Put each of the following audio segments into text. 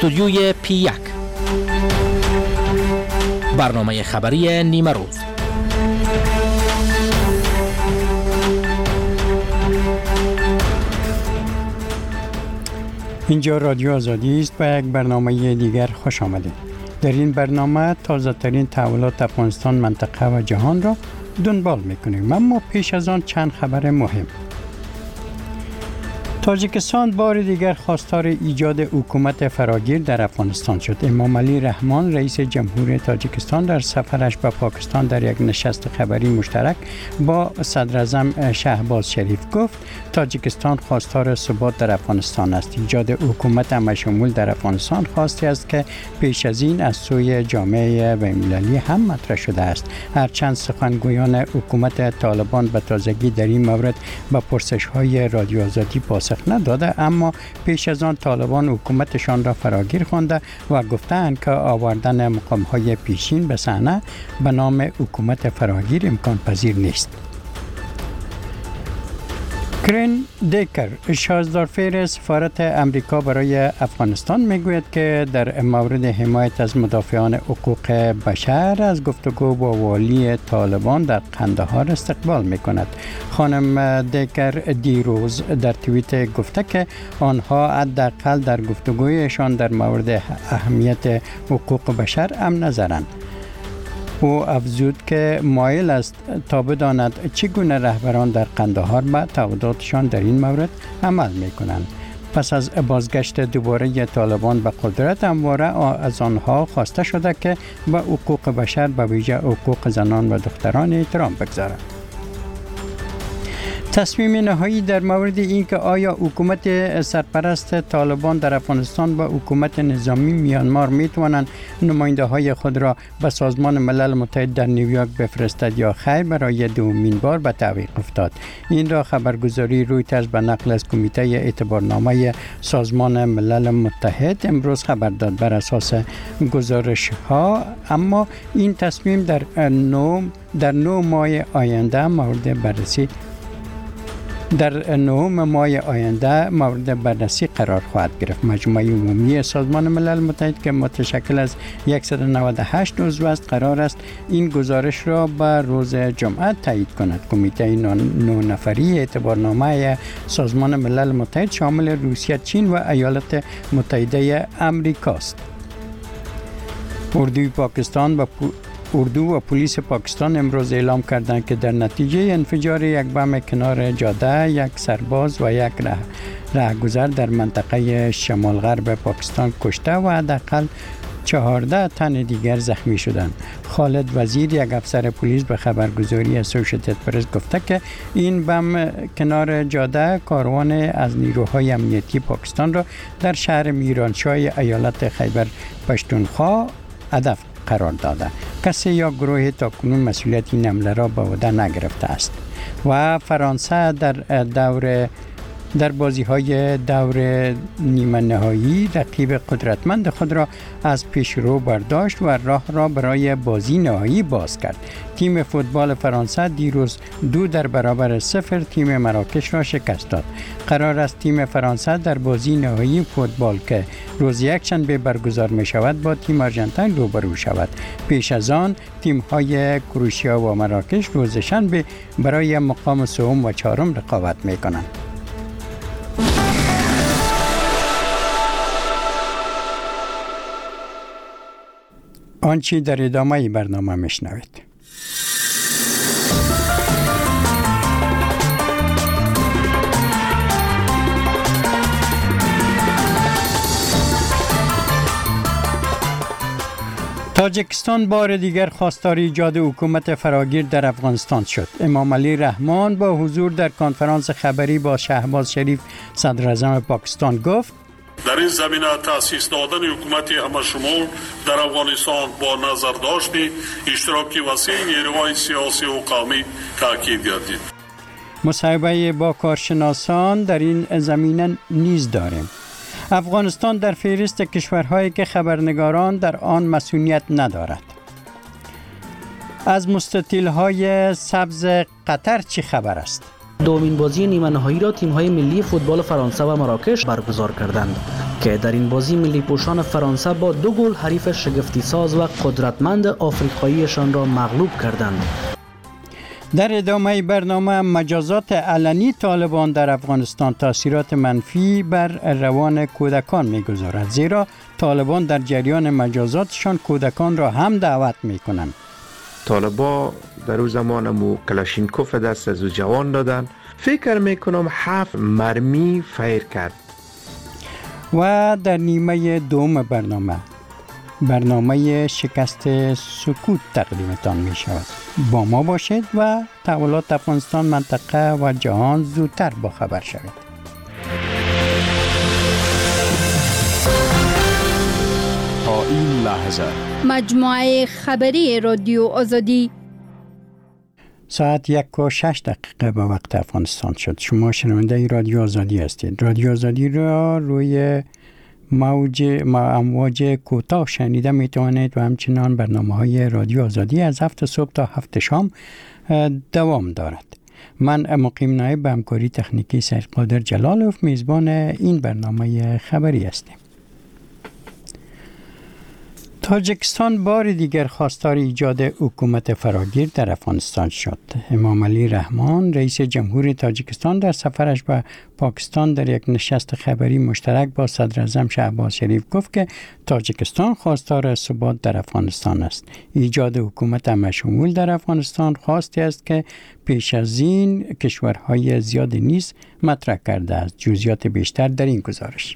استودیوی P1 برنامه خبری نیمه روز. اینجا رادیو آزادی است و یک برنامه دیگر خوش آمدید. در این برنامه تازه ترین تحولات افغانستان، منطقه و جهان را دنبال میکنیم، اما پیش از آن چند خبر مهم. تاجیکستان بار دیگر خواستار ایجاد حکومت فراگیر در افغانستان شد. امام علی رحمان رئیس جمهور تاجیکستان در سفرش به پاکستان در یک نشست خبری مشترک با صدر اعظم شهباز شریف گفت تاجیکستان خواستار ثبات در افغانستان است. ایجاد حکومت همشمول در افغانستان خواستی است که پیش از این از سوی جامعه بین‌المللی هم مطرح شده است. هرچند سخنگویان حکومت طالبان به تازگی در این مورد به پرسش‌های رادیو آزادی پاسخ نداده، اما پیش از آن طالبان حکومتشان را فراگیر خوانده و گفتند که آوردن مقام‌های پیشین به صحنه به نام حکومت فراگیر امکان پذیر نیست. کرین دیکر، شازدارفیر سفارت امریکا برای افغانستان، میگوید که در مورد حمایت از مدافعان حقوق بشر از گفتگو با والی طالبان در قندهار استقبال میکند. خانم دیکر دیروز در توییت گفته که آنها حداقل در گفتگویشان در مورد اهمیت حقوق بشر هم نظرند. او افزود که مایل است تا بداند چگونه رهبران در قندهار به تعهداتشان در این مورد عمل میکنند. پس از بازگشت دوباره طالبان به قدرت، همواره از آنها خواسته شده که به حقوق بشر، به ویژه حقوق زنان و دختران احترام بگذارند. تصمیم نهایی در مورد اینکه آیا حکومت سرپرست طالبان در افغانستان و حکومت نظامی میانمار میتوانند نماینده های خود را به سازمان ملل متحد در نیویورک بفرستد یا خیر، برای دومین بار به تعویق افتاد. این را خبرگزاری رویترز به نقل از کمیته اعتبارنامه سازمان ملل متحد امروز خبر داد. بر اساس گزارش ها، اما این تصمیم در 9 ماه آینده مورد بررسی قرار خواهد گرفت. مجمع عمومی سازمان ملل متحد که متشکل از 198 عضو است قرار است این گزارش را به روز جمعه تایید کند. کمیته 9 نفری اعتبارنامه سازمان ملل متحد شامل روسیه، چین و ایالات متحده آمریکا است. اردو و پلیس پاکستان امروز اعلام کردند که در نتیجه انفجار یک بم کنار جاده، یک سرباز و یک رهگذر در منطقه شمال غرب پاکستان کشته و حداقل 14 تن دیگر زخمی شدند. خالد وزیر، یک افسر پلیس، به خبرگزاری اسوشیتد پرس گفته که این بم کنار جاده کاروان از نیروهای امنیتی پاکستان را در شهر میرانشاه ایالت خیبر پشتونخوا هدف قرار داده. کسی یا گروه تاکنون مسئولیت این حمله را به عهده نگرفته است. و فرانسه در بازی‌های دور نیمه نهایی رقیب قدرتمند خود را از پیشرو برداشت و راه را برای بازی نهایی باز کرد. تیم فوتبال فرانسه دیروز 2-0 تیم مراکش را شکست داد. قرار است تیم فرانسه در بازی نهایی فوتبال که روز یکشنبه برگزار می شود با تیم آرژانتین روبرو شود. پیش از آن تیم‌های کروشیا و مراکش روز شنبه برای مقام سوم و چهارم رقابت می کنند. آنچه در ادامه برنامه میشنوید. تاجیکستان بار دیگر خواستار ایجاد حکومت فراگیر در افغانستان شد. امام علی رحمان با حضور در کنفرانس خبری با شهباز شریف صدر اعظم پاکستان گفت در این زمینه تأسیس دادن حکومت همشمول در افغانستان با نظر داشتی اشتراکی وسیع نیروهای سیاسی و قومی تأکید گردید. مصاحبه با کارشناسان در این زمینه نیز داریم. افغانستان در فهرست کشورهایی که خبرنگاران در آن مسئولیت ندارد. از مستطیل‌های سبز قطر چه خبر است؟ دومین بازی نیمه نهایی را تیم‌های ملی فوتبال فرانسه و مراکش برگزار کردند. که در این بازی ملی پوشان فرانسه با 2 گل حریف شگفتی ساز و قدرتمند آفریقاییشان را مغلوب کردند. در ادامه برنامه مجازات علنی طالبان در افغانستان تاثیرات منفی بر روان کودکان می‌گذارد، زیرا طالبان در جریان مجازاتشان کودکان را هم دعوت می‌کنند. طالبا در اون زمان کلاشینکوف دست از جوان دادن، فکر میکنم 7 مرمی فیر کرد. و در نیمه دوم برنامه شکست سکوت تقدیمتان می شود. با ما باشید و تحولات افغانستان، منطقه و جهان زودتر با خبر شوید. تا این لحظه مجموعه خبری رادیو آزادی ساعت 1:06 به وقت افغانستان شد. شما شنونده رادیو آزادی هستید. رادیو آزادی را روی امواج کوتاه شنیده می توانید و همچنان برنامه‌های رادیو آزادی از 7 صبح تا 7 شام دوام دارد. من مقیم نایب به همکاری تکنیکی سید قادر جلالوف میزبان این برنامه خبری هستیم. تاجیکستان بار دیگر خواستار ایجاد حکومت فراگیر در افغانستان شد. امام علی رحمان رئیس جمهور تاجیکستان در سفرش به پاکستان در یک نشست خبری مشترک با صدر اعظم شهباز شریف گفت که تاجیکستان خواستار ثبات در افغانستان است. ایجاد حکومت همه‌شمول در افغانستان خواستی است که پیش از این کشورهای زیادی نیز مطرح کرده است. جزئیات بیشتر در این گزارش.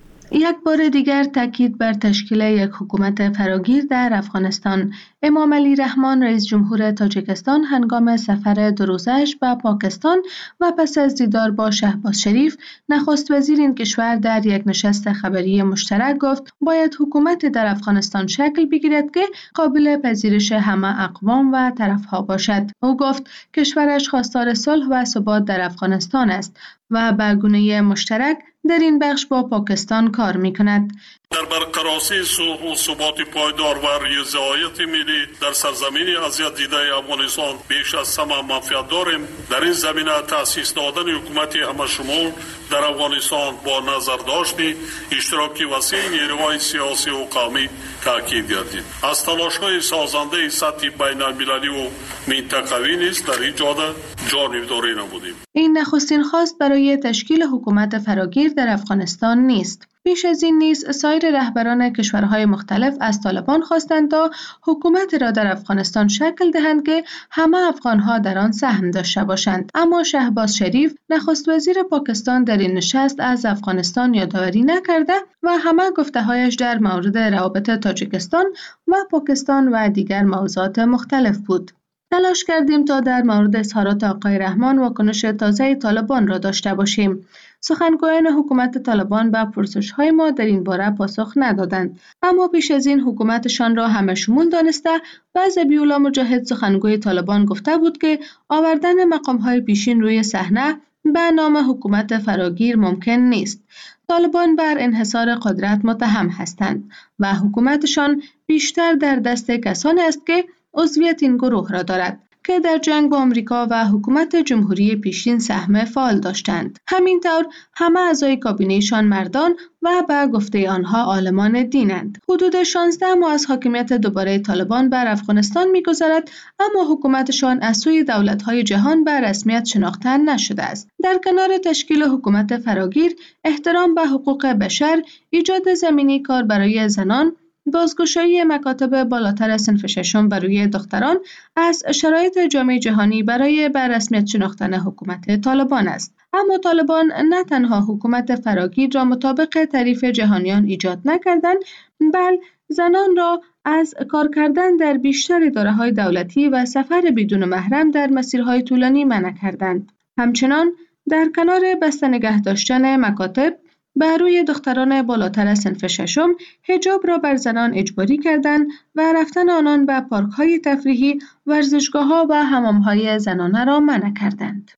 یک بار دیگر تاکید بر تشکیل یک حکومت فراگیر در افغانستان. امام علی رحمان رئیس جمهور تاجیکستان هنگام سفر 2 روزه‌اش به پاکستان و پس از دیدار با شهباز شریف نخست وزیر این کشور در یک نشست خبری مشترک گفت باید حکومت در افغانستان شکل بگیرد که قابل پذیرش همه اقوام و طرفها باشد. او گفت کشورش خواستار صلح و ثبات در افغانستان است و به گونه مشترک در این بخش با پاکستان کار می‌کند. در برقراری صلح و ثبات پایدار و رضایت ملی در سرزمین اذیت دیده افغانستان بیش از همه منفعت داریم. در این زمینه تأسیس دادن حکومت همه‌شمول در افغانستان با نظر داشتی اشتراکی وسیع نیروهای سیاسی و قومی تاکید گردید. از تلاش‌های سازنده سطح بین‌المللی و منطقوی نیز در این جانبداری نمودیم. این نخستین خواست برای تشکیل حکومت فراگیر در افغانستان نیست. پیش از این نیز سایر رهبران کشورهای مختلف از طالبان خواستند تا حکومت را در افغانستان شکل دهند که همه افغانها در آن سهم داشته باشند. اما شهباز شریف نخست وزیر پاکستان در این نشست از افغانستان یادآوری نکرده و همه گفته‌هایش در مورد روابط تاجیکستان و پاکستان و دیگر موضوعات مختلف بود. تلاش کردیم تا در مورد اظهارات آقای رحمان واکنش تازه طالبان را داشته باشیم. سخنگویان حکومت طالبان به پرسش‌های ما در این باره پاسخ ندادند، اما پیش از این حکومتشان را همه شمول دانسته و ذبیح‌الله مجاهد سخنگوی طالبان گفته بود که آوردن مقام‌های پیشین روی صحنه به نام حکومت فراگیر ممکن نیست. طالبان بر انحصار قدرت متهم هستند و حکومتشان بیشتر در دست کسانی است که عضویت این گروه را دارد که در جنگ با آمریکا و حکومت جمهوری پیشین سهم فعال داشتند. همینطور همه اعضای کابینه‌شان مردان و به گفته آنها عالمان دینند. حدود 16 ماه از حاکمیت دوباره طالبان بر افغانستان می‌گذرد، اما حکومتشان از سوی دولت‌های جهان به رسمیت شناخته نشده است. در کنار تشکیل حکومت فراگیر، احترام به حقوق بشر، ایجاد زمینه کار برای زنان، بازگشایی مکاتب بالاتر صنف ششم برای دختران از شرایط جامعه جهانی برای به رسمیت شناختن حکومت طالبان است. اما طالبان نه تنها حکومت فراگیر را مطابق تعریف جهانیان ایجاد نکردند، بل زنان را از کار کردن در بیشتر اداره‌های دولتی و سفر بدون محرم در مسیرهای طولانی منع کردند. همچنان در کنار بسته نگه داشتن مکاتب بر روی دختران بالاتر از صنف ششم حجاب را بر زنان اجباری کردند و رفتن آنان به پارک‌های تفریحی، ورزشگاه‌ها و حمام‌های زنانه را منع کردند.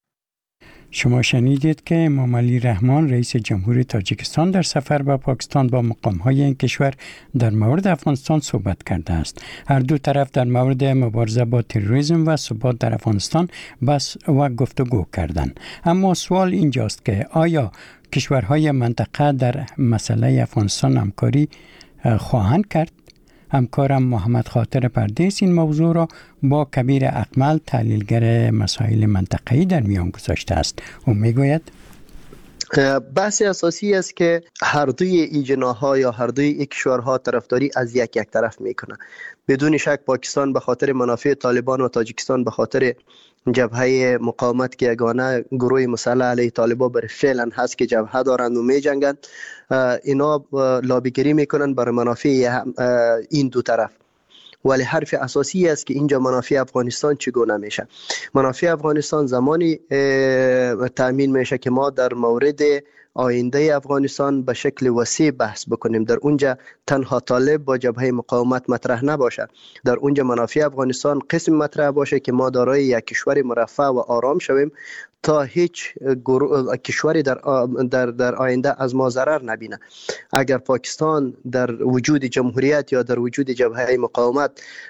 شما شنیدید که امام علی رحمان رئیس جمهور تاجیکستان در سفر به پاکستان با مقام‌های این کشور در مورد افغانستان صحبت کرده است. هر دو طرف در مورد مبارزه با تروریسم و ثبات در افغانستان بحث و گفتگو کردند. اما سوال اینجاست که آیا کشورهای منطقه در مسئله افغانستان همکاری خواهند کرد. همکارم محمد خاطر پردیس این موضوع را با کبیر اکمل تحلیلگر مسائل منطقه‌ای در میان گذاشته است. او میگوید بحث اساسی است که هر دوی این جناح‌ها یا هر دوی این کشورها طرفداری از یک طرف میکنه. بدون شک پاکستان به خاطر منافع طالبان و تاجیکستان به خاطر جبهه مقاومت که یگانه گروه مسلح علیه طالبان بر فعلا هست که جبهه دارند و می جنگند، اینا لابیگری میکنن برای منافع این دو طرف. ولی حرف اساسی است که اینجا منافع افغانستان چگونه میشه. منافع افغانستان زمانی تأمین میشه که ما در مورد آینده افغانستان به شکل وسیع بحث بکنیم. در اونجا تنها طالب با جبهه مقاومت مطرح نباشه. در اونجا منافع افغانستان قسم مطرح باشه که ما دارای یک کشور مرفه و آرام شویم تا هیچ کشوری در آینده از ما ضرر نبینه. اگر پاکستان در وجود جمهوریت یا در وجود جبهه مقاومت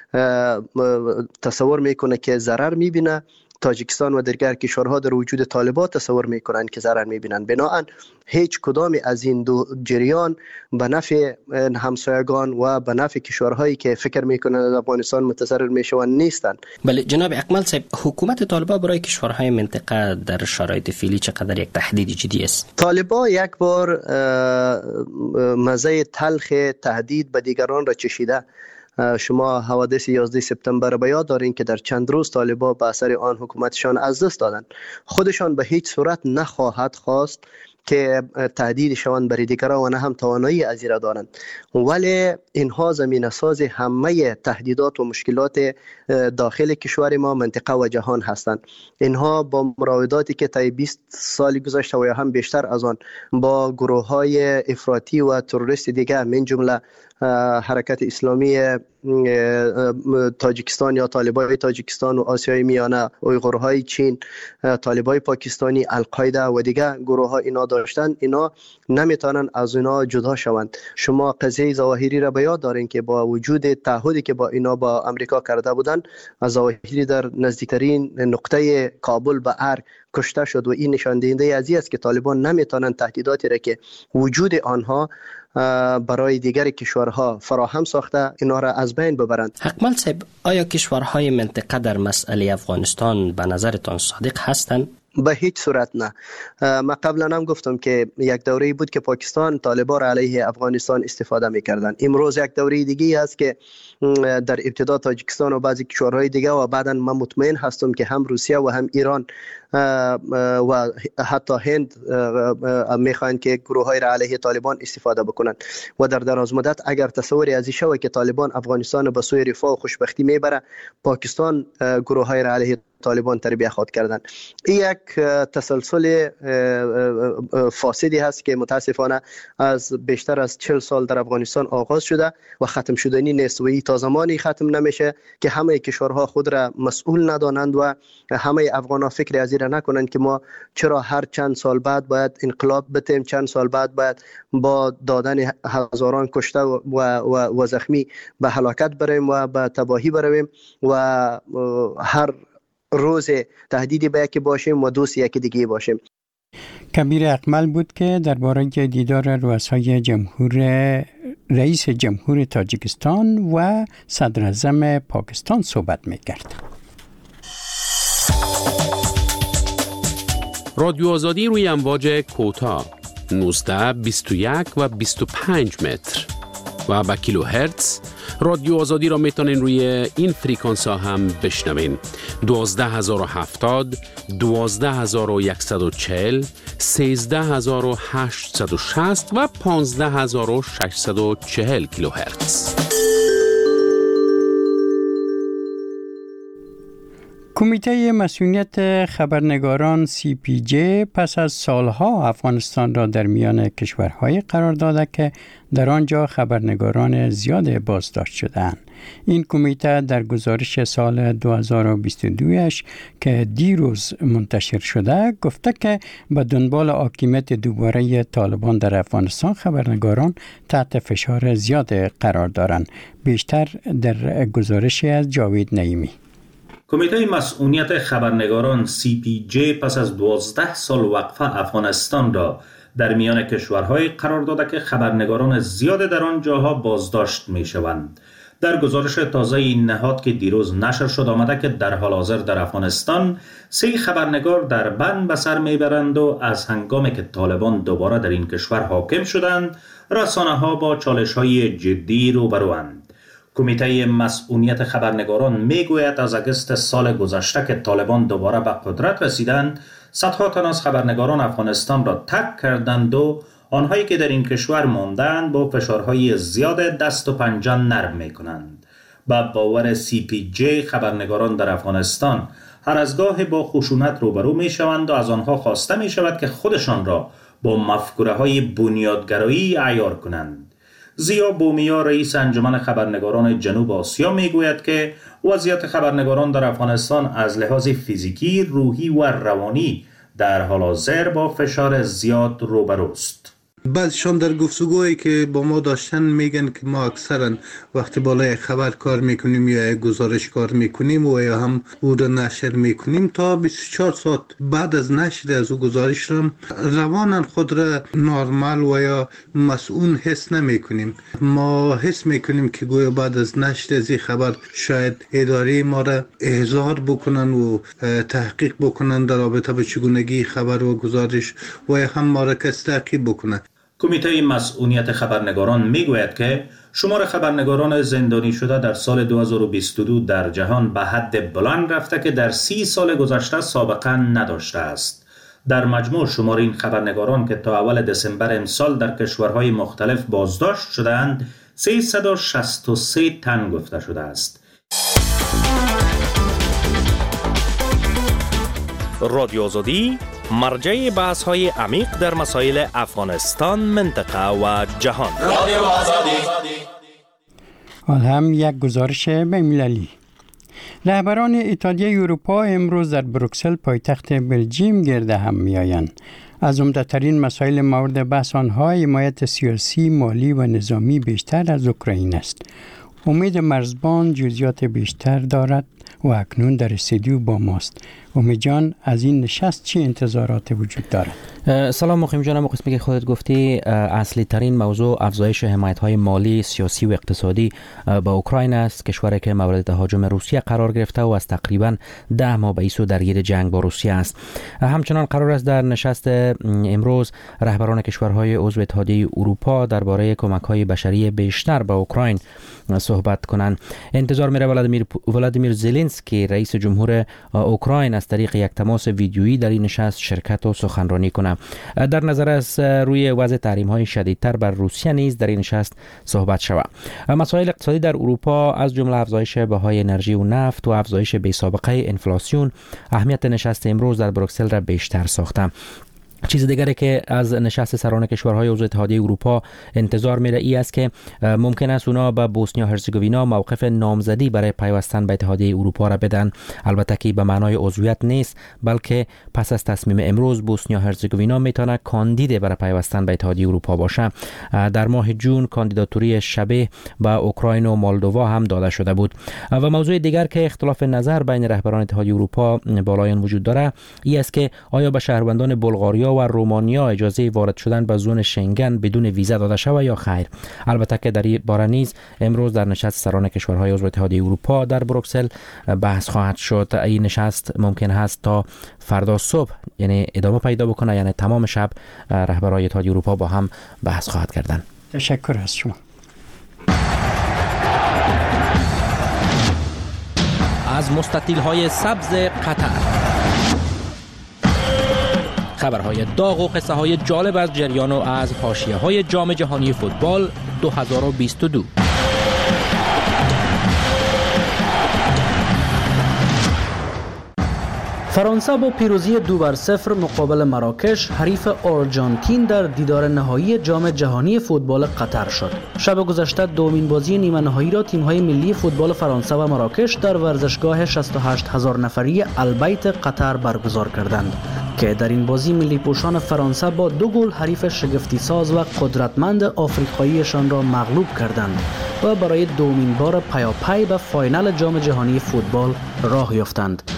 تصور میکنه که ضرر میبینه، تاجیکستان و دیگر کشورها در وجود طالبان تصور میکنند که ضرر میبینند. بنابراین هیچ کدام از این دو جریان به نفع همسایگان و به نفع کشورهایی که فکر میکنند از افغانستان متضرر میشوند نیستند. بله جناب اکمل صاحب، حکومت طالبان برای کشورهای منطقه در شرایط فعلی چقدر یک تهدید جدی است؟ طالبان یک بار مزه تلخ تهدید به دیگران را چشیده. شما حوادث 11 سپتامبر به یاد دارین که در چند روز طالبان به اثر آن حکومتشان از دست دادند. خودشان به هیچ صورت نخواهد خواست که تهدید شوند برای دیگران و نه هم توانایی از را دارند، ولی اینها زمینه ساز همه تهدیدات و مشکلات داخل کشور ما، منطقه و جهان هستند. اینها با مراوداتی که طی 20 سال گذشته و یا هم بیشتر از آن با گروه های افراطی و تروریست دیگر من جمله حرکت اسلامی تاجیکستان یا طالبای تاجیکستان و آسیای میانه، اویغورهای چین، طالبای پاکستانی، القاعده و دیگر گروه ها اینا داشتن، اینا نمیتونن از اینا جدا شوند. شما قضیه ظواهری را به یاد دارین که با وجود تعهدی که با اینا با امریکا کرده بودن، از ظواهری در نزدیکترین نقطه کابل به ارگ کشته شد و این نشان دهنده از این است که طالبان نمیتونن تهدیداتی را که وجود آنها برای دیگر کشورها فراهم ساخته اینا را از بین ببرند. اکمل صاحب، آیا کشورهای منطقه در مسئله افغانستان به نظرتان صادق هستند؟ به هیچ صورت نه. ما قبلا هم گفتم که یک دوره بود که پاکستان طالبان را علیه افغانستان استفاده می‌کردند. امروز یک دوره دیگه است که در ابتدا تاجیکستان و بعضی کشورهای دیگه و بعدا من مطمئن هستم که هم روسیه و هم ایران و حتی هند میخواهند که گروه‌های را علیه طالبان استفاده بکنند و در دراز مدت اگر تصوری از این شود که طالبان افغانستان به سوی رفاه و خوشبختی میبره، پاکستان گروه‌های را علیه طالبان تربیه خود کردن. این یک تسلسل فاسدی هست که متاسفانه از بیشتر از 40 سال در افغانستان آغاز شده و ختم شدنی نیست و تا زمانی ختم نمیشه که همه کشورها خود را مسئول ندانند و همه افغان‌ها فکر از این نکنند که ما چرا هر چند سال بعد باید انقلاب بتیم، چند سال بعد باید با دادن هزاران کشته و زخمی به هلاکت بریم و به تباهی برویم و هر روز تهدیدی به یکی باشیم و دوست یکی دیگه باشیم. کبیر اکمل بود که درباره دیدار رؤسای رئیس جمهور تاجیکستان و صدر اعظم پاکستان صحبت می‌کرد. رادیو آزادی روی امواج کوتاه 19 21 و 25 متر و با کیلوهرتز رادیو آزادی را میتونین روی این فریکانس ها هم بشنوین. 12070 12140 13860 و 15640 کیلوهرتز. کمیته مسئولیت خبرنگاران CPJ پس از سالها افغانستان را در میان کشورهای قرار داده که در آنجا خبرنگاران زیاد بازداشت شدند. این کمیته در گزارش سال 2022 که دیروز منتشر شده گفته که به دنبال حاکمیت دوباره طالبان در افغانستان خبرنگاران تحت فشار زیاد قرار دارند. بیشتر در گزارش از جاوید نعیمی. کمیته مسئولیت خبرنگاران CPJ پس از 12 سال وقفه افغانستان را در میان کشورهای قرار داده که خبرنگاران زیاد در آن جاها بازداشت می شوند. در گزارش تازه این نهاد که دیروز نشر شد آمده که در حال حاضر در افغانستان 3 خبرنگار در بند به سر میبرند و از هنگامی که طالبان دوباره در این کشور حاکم شدند رسانه ها با چالش های جدی روبروند. کمیته مسئولیت خبرنگاران میگوید از اگست سال گذشته که طالبان دوباره به قدرت رسیدند صدها تن از خبرنگاران افغانستان را ترک کردند و آنهایی که در این کشور ماندند با فشارهای زیاد دست و پنجه نرم می کنند. با باور CPJ خبرنگاران در افغانستان هر از گاه با خشونت روبرو می شوند و از آنها خواسته می شود که خودشان را با مفکوره های بنیادگرایی عیار کنند. زیا بومیا رئیس انجمن خبرنگاران جنوب آسیا می گوید که وضعیت خبرنگاران در افغانستان از لحاظ فیزیکی، روحی و روانی در حال حاضر با فشار زیاد روبروست. بعضشان در گفتگوهایی که با ما داشتن میگن که ما اکثرا وقتی بالای خبر کار میکنیم یا گزارش کار میکنیم و یا هم او را نشر میکنیم تا 24 ساعت بعد از نشر از او گزارش را روانن خود را نرمال و یا مسئول حس نمیکنیم. ما حس میکنیم که گویا بعد از نشر از این خبر شاید اداره ما را احضار بکنن و تحقیق بکنن در رابطه با چگونگی خبر و گزارش و یا هم ما را کس تعقیب بکنن. کمیته مسئولیت خبرنگاران میگوید که شمار خبرنگاران زندانی شده در سال 2022 در جهان به حد بلند رفته که در 30 سال گذشته سابقه نداشته است. در مجموع شمار این خبرنگاران که تا اول دسامبر امسال در کشورهای مختلف بازداشت شدند 363 تن گفته شده است. رادیو آزادی مرجع بحث‌های عمیق در مسائل افغانستان، منطقه و جهان. رادیو آزادی. حال هم یک گزارش بین‌المللی. رهبران اتحادیه اروپا امروز در بروکسل پایتخت بلژیم گرد هم می‌آیند. از عمده‌ترین مسائل مورد بحث آنها حمایت سیاسی، مالی و نظامی بیشتر از اوکراین است. امید مرزبان جزئیات بیشتر دارد و اکنون در استودیو با ماست. امید جان، از این نشست چه انتظارات وجود دارد؟ سلام مقیم جانم. قسمی که خودت گفتی اصلی ترین موضوع افزایش حمایت های مالی، سیاسی و اقتصادی با اوکراین است، کشوری که مورد تهاجم روسیه قرار گرفته و از تقریبا 10 ماه به ایسو درگیر جنگ با روسیه است. همچنان قرار است در نشست امروز رهبران کشورهای عضو اتحادیه اروپا درباره کمک‌های بشری بیشتر به اوکراین صحبت کنند. انتظار میره ولادیمیر زلنسکی رئیس جمهور اوکراین از طریق یک تماس ویدیویی در این نشست شرکت و سخنرانی کنه. در نظر است روی وضع تحریم‌های شدیدتر بر روسیه نیز در این نشست صحبت شود. مسائل اقتصادی در اروپا از جمله افزایش بهای انرژی و نفت و افزایش بی‌سابقه انفلاسیون اهمیت نشست امروز در بروکسل را بیشتر ساخته. چیز دیگری که از نشست سران کشورهای عضو اتحادیه اروپا انتظار میره ای است که ممکن است اونا به بوسنیا هرزگوینا موقف نامزدی برای پیوستن به اتحادیه اروپا را بدن. البته که به معنای عضویت نیست، بلکه پس از تصمیم امروز بوسنیا هرزگوینا میتونه کاندید برای پیوستن به اتحادیه اروپا باشه. در ماه جون کاندیداتوری شبیه به اوکراین و مولدووا هم داده شده بود. و موضوع دیگر که اختلاف نظر بین رهبران اتحادیه اروپا بالایان وجود داره ای است که آیا به شهروندان بلغاریا و رومانیا اجازه وارد شدن به زون شنگن بدون ویزا داده شود یا خیر. البته که در این باره نیز امروز در نشست سران کشورهای عضو اتحادیه اروپا در بروکسل بحث خواهد شد. این نشست ممکن است تا فردا صبح یعنی ادامه پیدا بکنه، یعنی تمام شب رهبران اتحادیه اروپا با هم بحث خواهد کردن. تشکر از شما. از مستطیل‌های سبز قطر خبرهای داغ و قصه های جالب از جریان و از حاشیه های جام جهانی فوتبال 2022. فرانسه با پیروزی 2-0 مقابل مراکش حریف آرژانتین در دیدار نهایی جام جهانی فوتبال قطر شد. شب گذشته دومین بازی نیمه نهایی را تیم‌های ملی فوتبال فرانسه و مراکش در ورزشگاه 68,000 نفری البیت قطر برگزار کردند که در این بازی ملی پوشان فرانسه با 2 گل حریف شگفتی ساز و قدرتمند آفریقاییشان را مغلوب کردند و برای دومین بار پیاپی به فاینال جام جهانی فوتبال راه یافتند.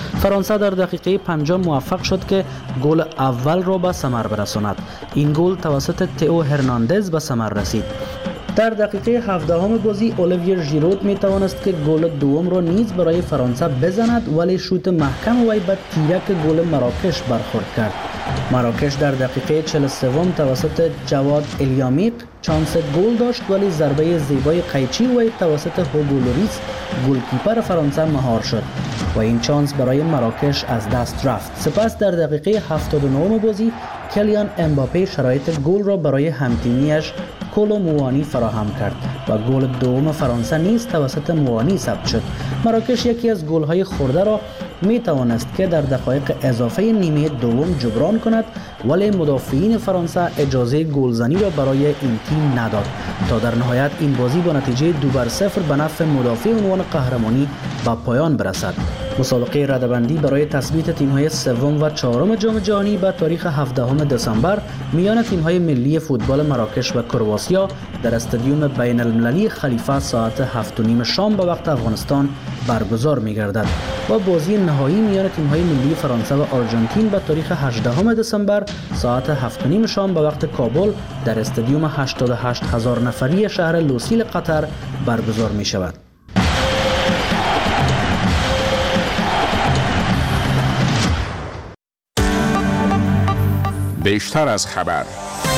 فرانسه در دقیقه 50 موفق شد که گل اول را به ثمر برساند. این گل توسط تئو هرناندز به ثمر رسید. در دقیقه 17 بازی اولیویر ژیرود می توانست که گل دوم را نیز برای فرانسه بزند، ولی شوت محکم وی به تیرک گل مراکش برخورد کرد. مراکش در دقیقه 43 توسط جواد الیامیق چانس گل داشت، ولی ضربه زیبای قیچی وی توسط هوگو لوریس گلکیپر فرانسه مهار شد و این چانس برای مراکش از دست رفت. سپس در دقیقه 79 بازی کلیان امباپه شرایط گل را برای همتیمیش کولو موانی فراهم کرد و گل دوم فرانسه نیز توسط موانی ثبت شد. مراکش یکی از گل‌های خورده را می توانست که در دقایق اضافه نیمه دوم جبران کند، ولی مدافعین فرانسه اجازه گلزنی را برای این تیم نداد تا در نهایت این بازی با نتیجه 2-0 به نفع مدافع عنوان قهرمانی به پایان برسد. مسابقه رده‌بندی برای تثبیت تیم‌های سوم و چهارم جام جهانی به تاریخ 17 دسامبر میان تیم‌های ملی فوتبال مراکش و کرواتیا در استادیوم بین المللی خلیفه ساعت 7:30 شام به وقت افغانستان برگزار می‌گردد و بازی نهایی میان تیم‌های ملی فرانسه و آرژانتین به تاریخ 18 دسامبر ساعت 7:30 شام به وقت کابل در استادیوم 88,000 نفری شهر لوسیل قطر برگزار می‌شود. بیشتر از خبر.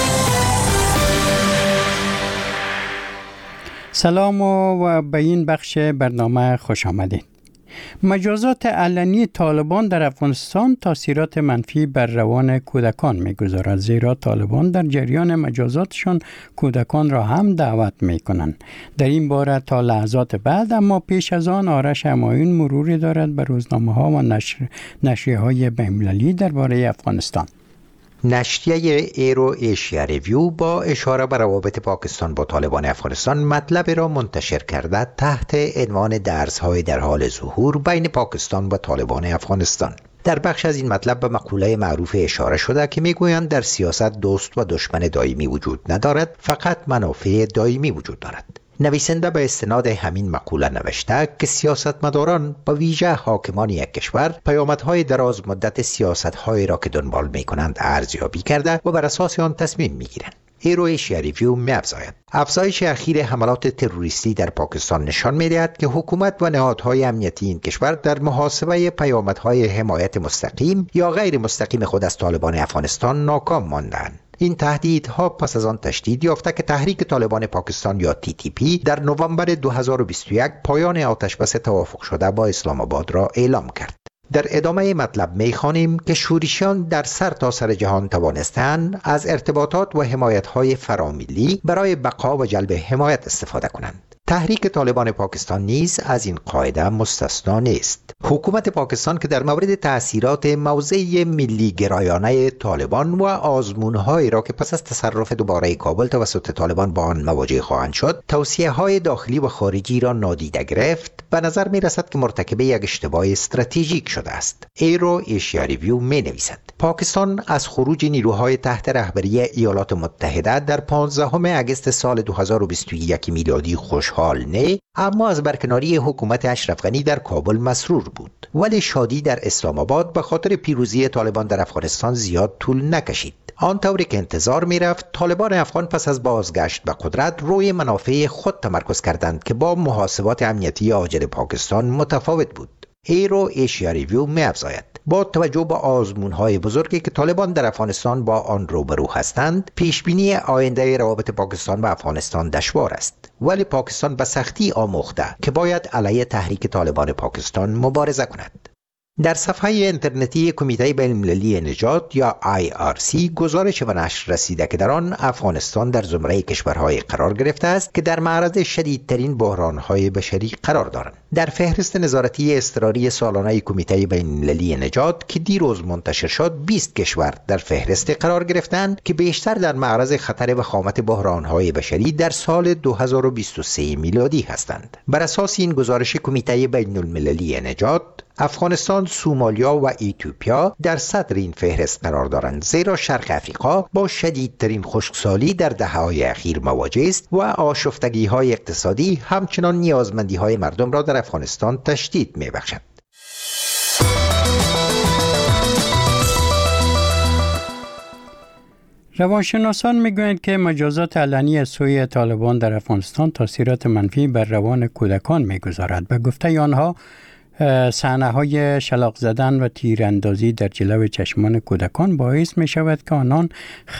سلام و به این بخش برنامه خوش آمدید. مجازات علنی طالبان در افغانستان تاثیرات منفی بر روان کودکان می‌گذارد، زیرا طالبان در جریان مجازاتشان کودکان را هم دعوت می‌کنند. در این باره تا لحظات بعد، اما پیش از آن آرش همایون مروری دارد به روزنامه‌ها و نشریه‌های بین‌المللی درباره افغانستان. نشریه ایرو ایشیا ریویو با اشاره به روابط پاکستان با طالبان افغانستان مطلب را منتشر کرده تحت عنوان درس‌های در حال ظهور بین پاکستان و طالبان افغانستان. در بخش از این مطلب به مقوله معروف اشاره شده که میگویند در سیاست دوست و دشمن دائمی وجود ندارد، فقط منافع دائمی وجود دارد. نویسنده به استناد همین مقوله نوشته که سیاستمداران با ویژه حاکمان یک کشور پیامدهای دراز مدت سیاست‌هایی را که دنبال می‌کنند ارزیابی کرده و بر اساس آن تصمیم می‌گیرند. ایرو ایشیا ریویو می‌افزاید افزایش اخیر حملات تروریستی در پاکستان نشان می‌دهد که حکومت و نهادهای امنیتی این کشور در محاسبه پیامدهای حمایت مستقیم یا غیر مستقیم خود از طالبان افغانستان ناکام ماندند. این تهدیدها پس از آن تشدید یافته که تحریک طالبان پاکستان یا TTP در نوامبر 2021 پایان آتشبس توافق شده با اسلام آباد را اعلام کرد. در ادامه مطلب می‌خوانیم که شورشیان در سرتاسر جهان توانستند از ارتباطات و حمایت‌های فراملی برای بقا و جلب حمایت استفاده کنند. تحریک طالبان پاکستان نیز از این قاعده مستثنا نیست. حکومت پاکستان که در مورد تأثیرات موضع ملی گرایانه طالبان و آزمون‌هایی را که پس از تصرف دوباره کابل توسط طالبان با آن مواجه خواهند شد، توصیه‌های داخلی و خارجی را نادیده گرفت، به نظر می‌رسد که مرتکب یک اشتباه استراتژیک شده است. ایرو ایشیا ریویو می‌نویسد پاکستان از خروج نیروهای تحت رهبری ایالات متحده در 15 اگست سال 2021 میلادی خوشحال نه، اما از برکناری حکومت اشرف غنی در کابل مسرور بود. ولی شادی در اسلام آباد به خاطر پیروزی طالبان در افغانستان زیاد طول نکشید. آنطوری که انتظار می‌رفت، طالبان افغان پس از بازگشت به قدرت روی منافع خود تمرکز کردند که با محاسبات امنیتی عاجل پاکستان متفاوت بود. ایرو ایشیا ریویو می‌افزاید با توجه به آزمون‌های بزرگی که طالبان در افغانستان با آن روبرو هستند، پیشبینی آینده روابط پاکستان و افغانستان دشوار است. ولی پاکستان به سختی آموخته که باید علیه تحریک طالبان پاکستان مبارزه کند. در صفحه اینترنتی کمیته بین‌المللی نجات یا IRC گزارش و نشر رسیده که در آن افغانستان در زمره کشورهای قرار گرفته است که در معرض شدیدترین بحرانهای بشری قرار دارند. در فهرست نظارتی اضطراری سالانه کمیته بین‌المللی نجات که دیروز منتشر شد، 20 کشور در فهرست قرار گرفتند که بیشتر در معرض خطر وخامت بحرانهای بشری در سال 2023 میلادی هستند. بر اساس این گزارش کمیته بین‌المللی نجات، افغانستان، سومالیا و ایتیوپیا در صدر این فهرست قرار دارند، زیرا شرق افریقا با شدیدترین خشکسالی در دهه‌های اخیر مواجه است و آشفتگی‌های اقتصادی همچنان نیازمندی‌های مردم را در افغانستان تشدید می‌بخشد. روانشناسان میگویند که مجازات علنی از سوی طالبان در افغانستان تاثیرات منفی بر روان کودکان میگذارد. به گفته آنها صحنه‌های شلاق زدن و تیراندازی در جلو چشمان کودکان باعث می شود که آنان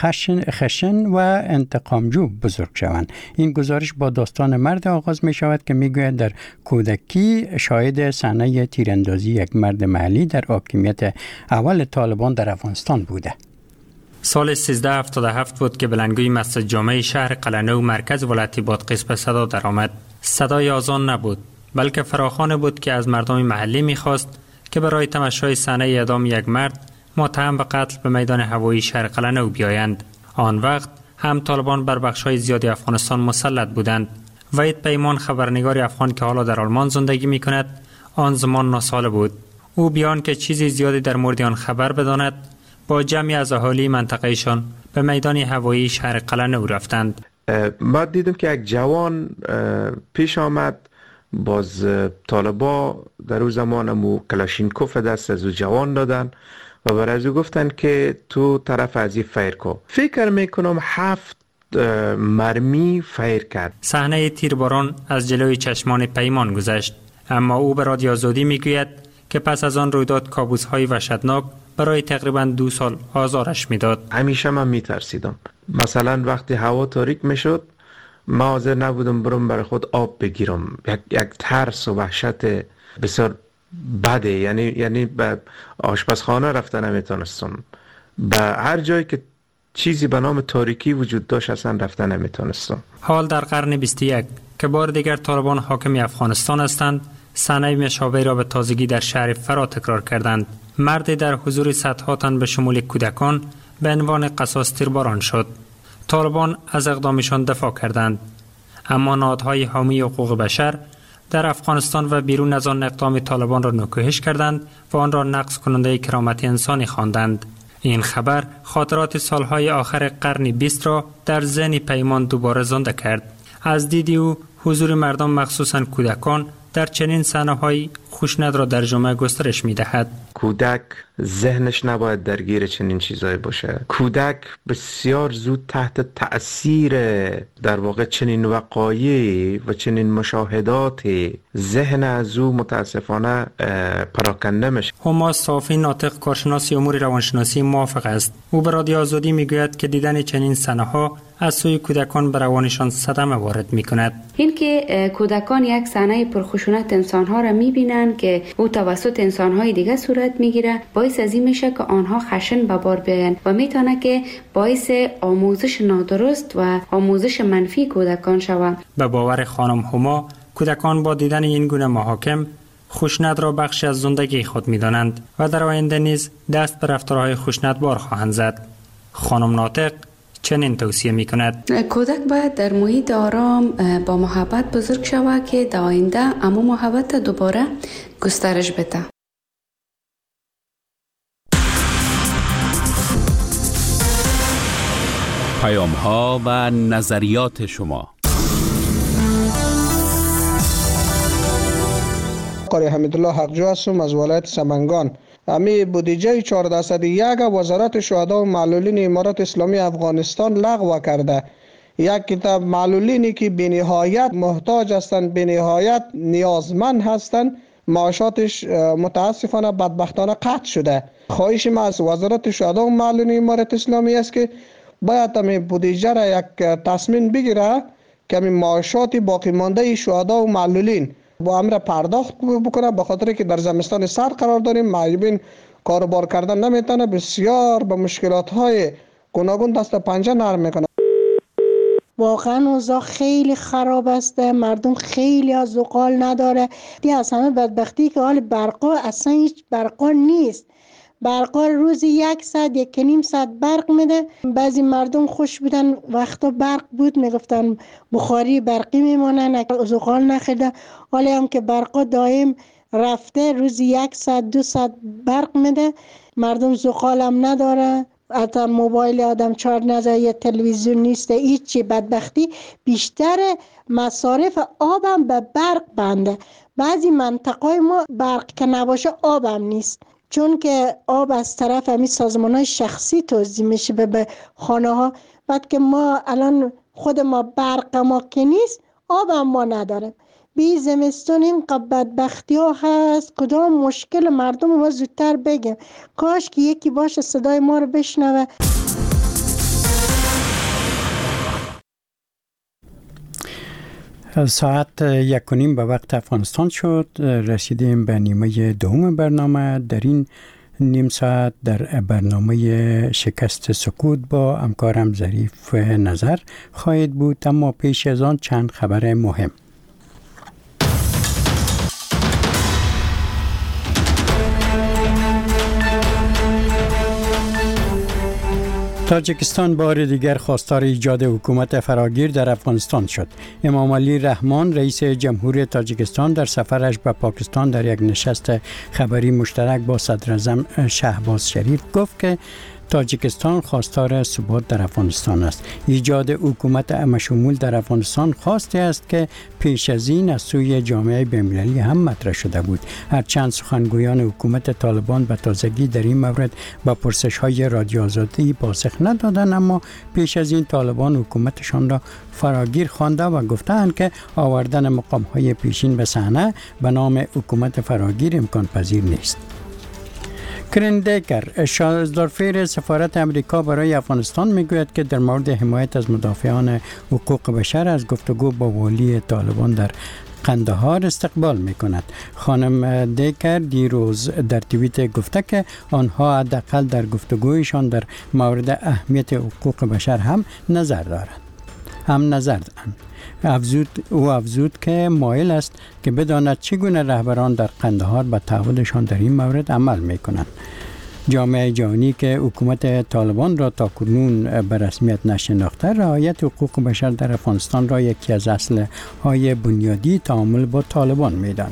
خشن و انتقامجو بزرگ شوند. این گزارش با داستان مرد آغاز می شود که می گوید در کودکی شاهد صحنه تیراندازی یک مرد محلی در حاکمیت اول طالبان در افغانستان بوده. سال 1377 بود که بلندگوی مسجد جامع شهر قلعه‌نو مرکز ولایت بادغیس به صدا درآمد. صدای آذان نبود، بلکه فراخوان بود که از مردم محلی می‌خواست که برای تماشای صحنه اعدام یک مرد متهم به قتل به میدان هوایی شهر قلعه‌نو بیایند. آن وقت هم طالبان بر بخش‌های زیادی افغانستان مسلط بودند. وحید پیمان، خبرنگار افغان که حالا در آلمان زندگی می‌کند، آن زمان 9 ساله بود. او بیان که چیزی زیادی در مورد آن خبر بداند، با جمعی از اهالی منطقهشان به میدان هوایی شهر قلعه‌نو رفتند. ما دیدیم که یک جوان پیش آمد، باز طالبا در اون زمان مو کلاشینکوف دست از او جوان دادن و برای از او گفتن که تو طرف از این فیر کو. فکر میکنم 7 مرمی فیر کرد. صحنه تیرباران از جلوی چشمان پیمان گذشت، اما او به رادیو آزادی میگوید که پس از آن رویداد کابوس‌های وحشتناک برای تقریباً 2 سال آزارش میداد. همیشه من میترسیدم. مثلا وقتی هوا تاریک میشد ما حاضر نبودم برم برای خود آب بگیرم. یک ترس و وحشت بسیار بده. یعنی به آشپزخانه رفتن نمیتونستم. به هر جایی که چیزی به نام تاریکی وجود داشت اصلا رفتن نمیتونستم. حال در قرن 21 که بار دیگر طالبان حاکم افغانستان هستند، صحنه مشابهی را به تازگی در شهر فرا تکرار کردند. مردی در حضور صدها تن به شمول کودکان به عنوان قصاص تیرباران شد. طالبان از اقدامشان دفاع کردند، اما نهادهای حامی حقوق بشر در افغانستان و بیرون از آن اقدام طالبان را نکوهش کردند و آن را نقض کننده کرامت انسانی خواندند. این خبر خاطرات سالهای آخر قرن 20 را در ذهن پیمان دوباره زنده کرد. از دید او حضور مردم مخصوصاً کودکان در چنین صحنه‌های خشونت را در جامعه گسترش می‌دهد. کودک ذهنش نباید درگیر چنین چیزایی باشه. کودک بسیار زود تحت تأثیر در واقع چنین وقایع و چنین مشاهداتی ذهن از او متاسفانه پراکنده میشه. هما صافی ناطق کارشناس امور روانشناسی موافق است. او به رادیو آزادی میگوید که دیدن چنین صحنه‌ها از سوی کودکان به روانشان صدمه وارد می‌کند. این که کودکان یک صحنه پرخشونت انسان‌ها را می‌بینند که او توسط انسان‌های دیگه صورت می‌گیره، باعث از این میشه که آنها خشن به بار بیایند و میتونه که باعث آموزش نادرست و آموزش منفی کودکان شود. به باور خانم هما، کودکان با دیدن این گونه محاکم خشونت را بخشی از زندگی خود می‌دانند و در آینده نیز دست به رفتارهای خشونتبار خواهند زد. خانم ناطق چنین توصیه می‌کند: کودک باید در محیط آرام با محبت بزرگ شود که در آینده اما محبت دوباره گسترش بده. پیام‌ها و نظریات شما. قاری حمیدالله حقجو هستم از ولایت سمنگان. امی بودجه 1401 وزارت شهدا و معلولین امارت اسلامی افغانستان لغو کرده. یک کتاب معلولینی که بنهایت محتاج هستند، بنهایت نیازمند هستند، معاشاتش متاسفانه بدبختانه قطع شده. خواهش ما از وزارت شهدا و معلولین امارت اسلامی است که باید امی بودجه را یک تصمیم بگیره که امی معاشات باقی مانده شهدا و معلولین با امر پرداخت بکنه، به خاطر که در زمستان سرد قرار داریم، معیبین کاروبار کردن نمیتونه، بسیار به مشکلات های گوناگون دست و پنجه نرم میکنه. واقعا اوضاع خیلی خراب است، مردم خیلی از زغال نداره. دی از همه بدبختی که حال برقا اصلا هیچ برقا نیست. برقا روزی 1 ساعت 1.5 ساعت برق میده. بعضی مردم خوش بودن وقتا برق بود میگفتن بخاری برقی میمونن، زغال نخیده. حالا هم که برقا دائم رفته، روزی 1 ساعت 2 ساعت برق میده، مردم زغال هم نداره. حتی موبایل آدم چارج نزده، یه تلویزیون نیست، هیچی. بدبختی بیشتر مصارف آبم به برق بنده. بعضی منطقه ما برق که نباشه آبم نیست. چون که آب از طرف همین سازمان‌های شخصی توزیع میشه به خانه ها. بعد که ما الان خود ما برق ما که نیست، آب هم ما نداریم. بی زمستون این بدبختی ها هست. کدام مشکل مردم ما زودتر بگیم. کاش که یکی باشه صدای ما رو بشنوه. ساعت 1:30 به وقت افغانستان شد. رسیدیم به نیمه دوم برنامه. در این نیم ساعت در برنامه شکست سکوت با همکارم ظریف نظر خواهد بود، اما پیش از آن چند خبر مهم. تاجیکستان بار دیگر خواستار ایجاد حکومت فراگیر در افغانستان شد. امام علی رحمان رئیس جمهوری تاجیکستان در سفرش به پاکستان در یک نشست خبری مشترک با صدراعظم شهباز شریف گفت که تاجیکستان خواستار ثبات در افغانستان است. ایجاد حکومت همشمول در افغانستان خواسته است که پیش از این از سوی جامعه بین‌المللی هم مطرح شده بود. هرچند سخنگویان حکومت طالبان به تازگی در این مورد با پرسش‌های رادیو آزادی پاسخ ندادند، اما پیش از این طالبان حکومتشان را فراگیر خوانده و گفتند که آوردن مقام‌های پیشین به صحنه به نام حکومت فراگیر امکان پذیر نیست. کرین دیکر شازدارفیر سفارت امریکا برای افغانستان میگوید که در مورد حمایت از مدافعان حقوق بشر از گفتگو با والی طالبان در قندهار استقبال میکند. خانم دیکر دیروز در توییت گفته که آنها حداقل در گفتگویشان در مورد اهمیت حقوق بشر هم نظر دارند. او افزود که مایل است که بداند چگونه رهبران در قندهار به تعهدشان در این مورد عمل میکنند. جامعه جهانی که حکومت طالبان را تاکنون به رسمیت نشناخته، رعایت حقوق بشر در افغانستان را یکی از اصل‌های بنیادی تعامل با طالبان می‌داند.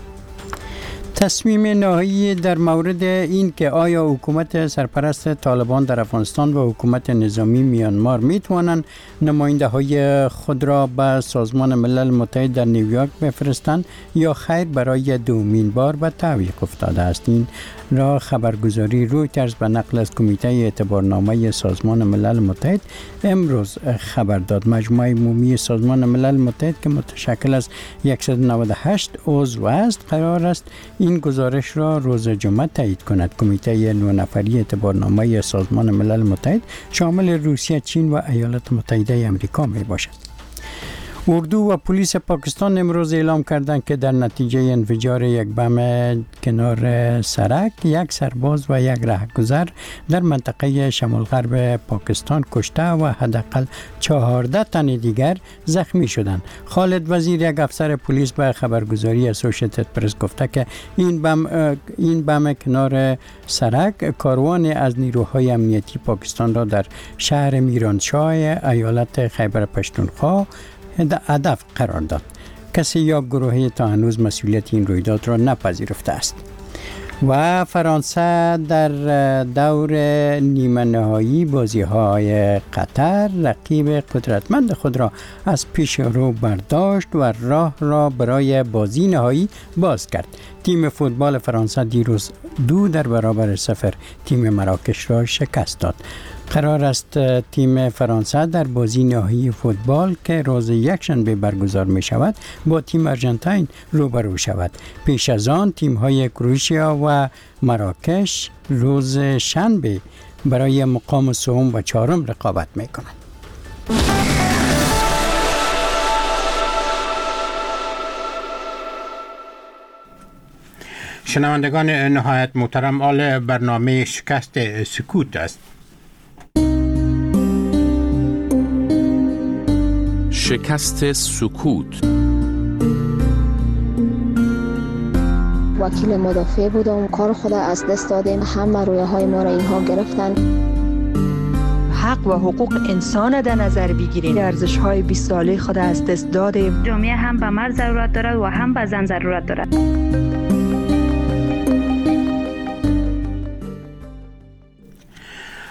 تصمیم نهایی در مورد این که آیا حکومت سرپرست طالبان در افغانستان و حکومت نظامی میانمار میتوانند نماینده‌های خود را به سازمان ملل متحد در نیویورک بفرستند یا خیر برای دومین بار به تعویق افتاده است. این را خبرگزاری رویترز به نقل از کمیته اعتبارنامه سازمان ملل متحد امروز خبر داد. مجموعه عمومی سازمان ملل متحد که متشکل از 198 عضو است قرار است این گزارش را روز جمعه تایید کند. کمیته 9 نفری اعتبارنامه سازمان ملل متحد شامل روسیه، چین و ایالات متحده آمریکا می باشد. اردو و پلیس پاکستان امروز اعلام کردند که در نتیجه انفجار یک بم کنار سرک، یک سرباز و یک رهگذر در منطقه شمال غرب پاکستان کشته و حداقل 14 تن دیگر زخمی شدند. خالد وزیر، یک افسر پلیس، به خبرگزاری اسوسییتد پرس گفته که این بم کنار سرک کاروان از نیروهای امنیتی پاکستان را در شهر میرانشاه ایالت خیبر پختونخوا هدف قرار داد. کسی یا گروهی تا هنوز مسئولیت این رویداد را نپذیرفته است. و فرانسه در دور نیمه نهایی بازی‌های قطر رقیب قدرتمند خود را از پیش رو برداشت و راه را برای بازی نهایی باز کرد. تیم فوتبال فرانسه دیروز 2-0 تیم مراکش را شکست داد. قرار است تیم فرانسه در بازی نهایی فوتبال که روز یکشنبه برگزار می شود با تیم آرژانتین روبرو شود. پیش از آن تیم های کرواتیا و مراکش روز شنبه برای مقام سوم و چهارم رقابت می کنند. شنوندگان نهایت محترم، آل برنامه شکست سکوت است. شکست سکوت. وکیل مدافع بودم، کار خود از دست دادیم، همه رویه های ما را اینها گرفتن. حق و حقوق انسان در نظر بگیریم. ارزش های 20 ساله خود از دست دادیم. جامعه هم به مرد ضرورت دارد و هم به زن ضرورت دارد.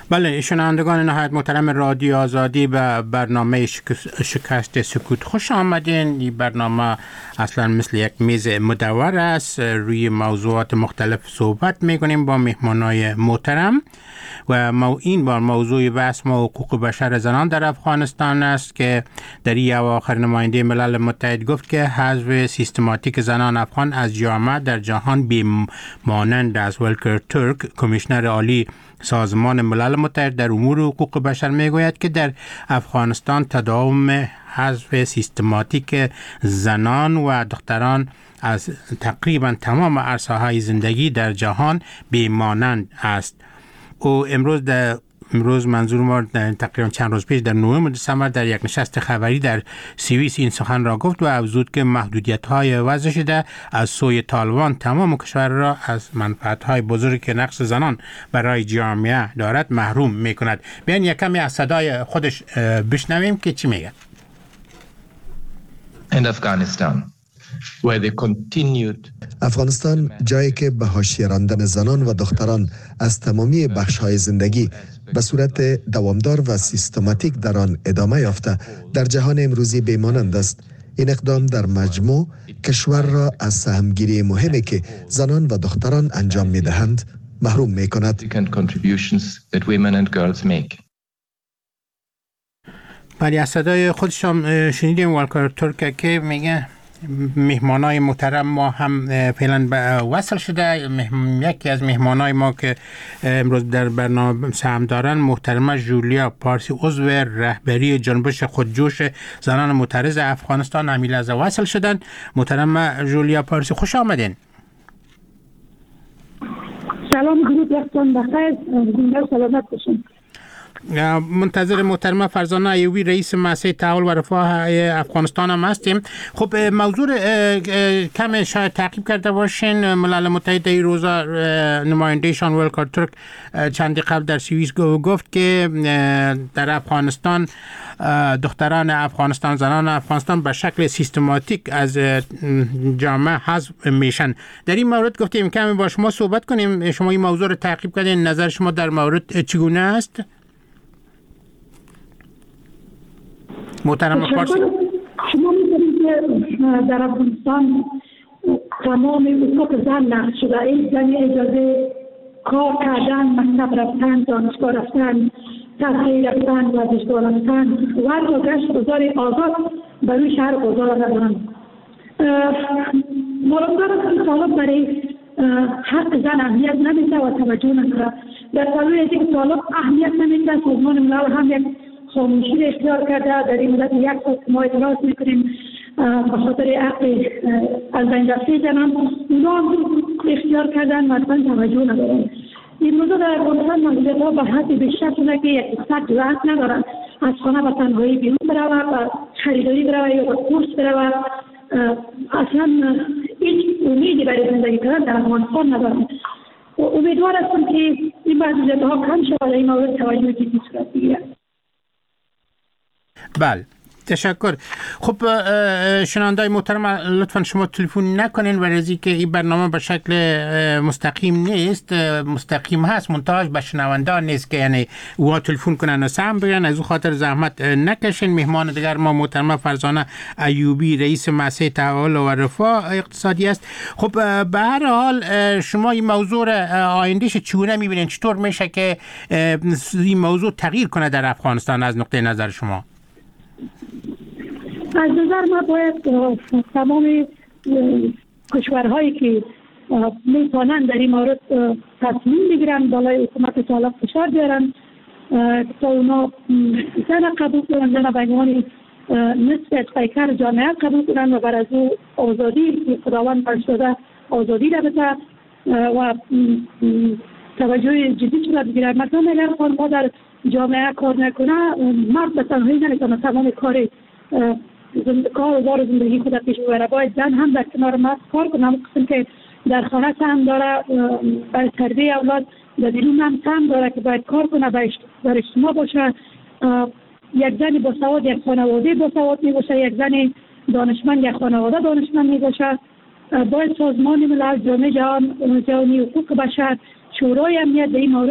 بله، شنوندگان نهایت محترم رادیو آزادی به برنامه شکست سکوت خوش آمدین. این برنامه اصلا مثل یک میز مدور است، روی موضوعات مختلف صحبت میکنیم با مهمانای محترم و این بار موضوع بحث ما حقوق بشر زنان در افغانستان است که در این اواخر نماینده ملل متحد گفت که حذف سیستماتیک زنان افغان از جامعه در جهان بی‌مانند است. ولکر ترک، کمیشنر عالی سازمان ملل متحد در امور حقوق بشر میگوید که در افغانستان تداوم حذف سیستماتیک زنان و دختران از تقریبا تمام عرصه‌های زندگی در جهان بی‌مانند است. او امروز منظور ما تقریبا چند روز پیش در 9 دسامبر در یک نشست خبری در سوئیس این سخن را گفت و افزود که محدودیت‌های وضع شده از سوی طالبان تمام کشور را از منفعت‌های بزرگی که نقش زنان برای جامعه دارد محروم می‌کند. بیاین یک کمی از صدای خودش بشنویم که چی میگه. افغانستان جایی که به حاشیه راندن زنان و دختران از تمامی بخش‌های زندگی به صورت دوامدار و سیستماتیک در آن ادامه یافته در جهان امروزی بی‌مانند است. این اقدام در مجموع کشور را از سهمگیری مهمی که زنان و دختران انجام می‌دهند محروم می‌کند. ولی از صدای خودش هم شنیدیم ولکر ترک که میگه مهمانای محترم ما هم فعلا وصل شده. یکی از مهمانای ما که امروز در برنامه سهم دارن محترمه جولیا پارسی، عضو رهبری جنبش خودجوش زنان معترض افغانستان همین لحظه وصل شدن. محترمه جولیا پارسی خوش آمدین. سلام، درود، وقتتون بخیر، زنده و سلامت باشین. منتظر محترمه فرزانه ایوبی رئیس مؤسسه تعاون و رفاه افغانستان هم هستیم. خب موضوع کم شاید تعقیب کرده باشین. ملل متحد این روزا نمایندهشان ولکر ترک چندی قبل در سوئیس گفت که در افغانستان دختران افغانستان، زنان افغانستان به شکل سیستماتیک از جامعه حذف میشن. در این مورد گفتیم کمی با شما صحبت کنیم. شما این موضوع رو تعقیب کردین، نظر شما در مورد چگونه است؟ محترم پارسی، شما می‌دونید که در افغانستان تمام حقوق زن لغو شده. این زن اجازه کار کردن، مکتب رفتن، دانشگاه رفتن، تحصیل رفتن، ورزشگاه رفتن و گشت گذار آزاد برای شهر گذار ندارند. مراقبت از طالب برای حق زن اهمیت نمیده و توجه نمیده. در سالهای دیگه طالب اهمیت نمیده. سازمان ملل هم یک خاموشی اختیار کرده. در این مدت یک سال ما اعتراض میکنیم به خاطر حق از بین رفته زنان. اونا هم اختیار کردن و اصلا توجه ندارن. این روزا در افغانستان محدودیت‌ها به حد بیشتر شده که یک فرد جرأت ندارن از خانه به تنهایی بیرون برود و خریداری برود یا به کورس برود. اصلا هیچ امیدی برای زندگی کردن در افغانستان ندارن. امیدوار هستم که این محدودیت‌ها کم شود و این مورد توجه جدی صورت بگیرد. بله، تشکر. خب شنوندای محترم لطفا شما تلفن نکنین و رزی که این برنامه به شکل مستقیم نیست، مستقیم هست منتهاش به شنوندان نیست که یعنی اوها تلفن کنن و سهم بگن. از او خاطر زحمت نکشین. مهمان دیگر ما محترمه فرزانه ایوبی رئیس مؤسسه تعاون و رفاه اقتصادی است. خب به هر حال شما این موضوع آیندهش چگونه میبینین؟ چطور میشه که این موضوع تغییر کنه در افغانستان از نقطه نظر شما؟ از نظر ما باید تمام کشورهایی که میتونن در این مورد تصمیم بگیرن بالای حکومت طالب فشار بیارن تا اونا زن قبول کنن، زن به عنوان نصف از پیکر جامعه قبول کنن و بر از او آزادی که خداوند بخش داده آزادی را بده و توجه جدی شده بگیرن. مثلا اگر خانم‌ها در جامعه کار نکنه، مرد به تنهایی نمیتونه تمام کار و بار زندگی خود پیش ببره. باید زن هم در کنار مرد کار کنه. همون قسم که در خانه هم داره برای تربیه اولاد، در بیرون هم داره که باید کار کنه، در اجتماع باشه. یک زن با سواد یک خانواده با سواد می باشه، یک زن دانشمند یک خانواده دانشمند می باشه. باید سازمان ملل، جامعه جهانی حقوق بشر، شورای امنیت در این مورد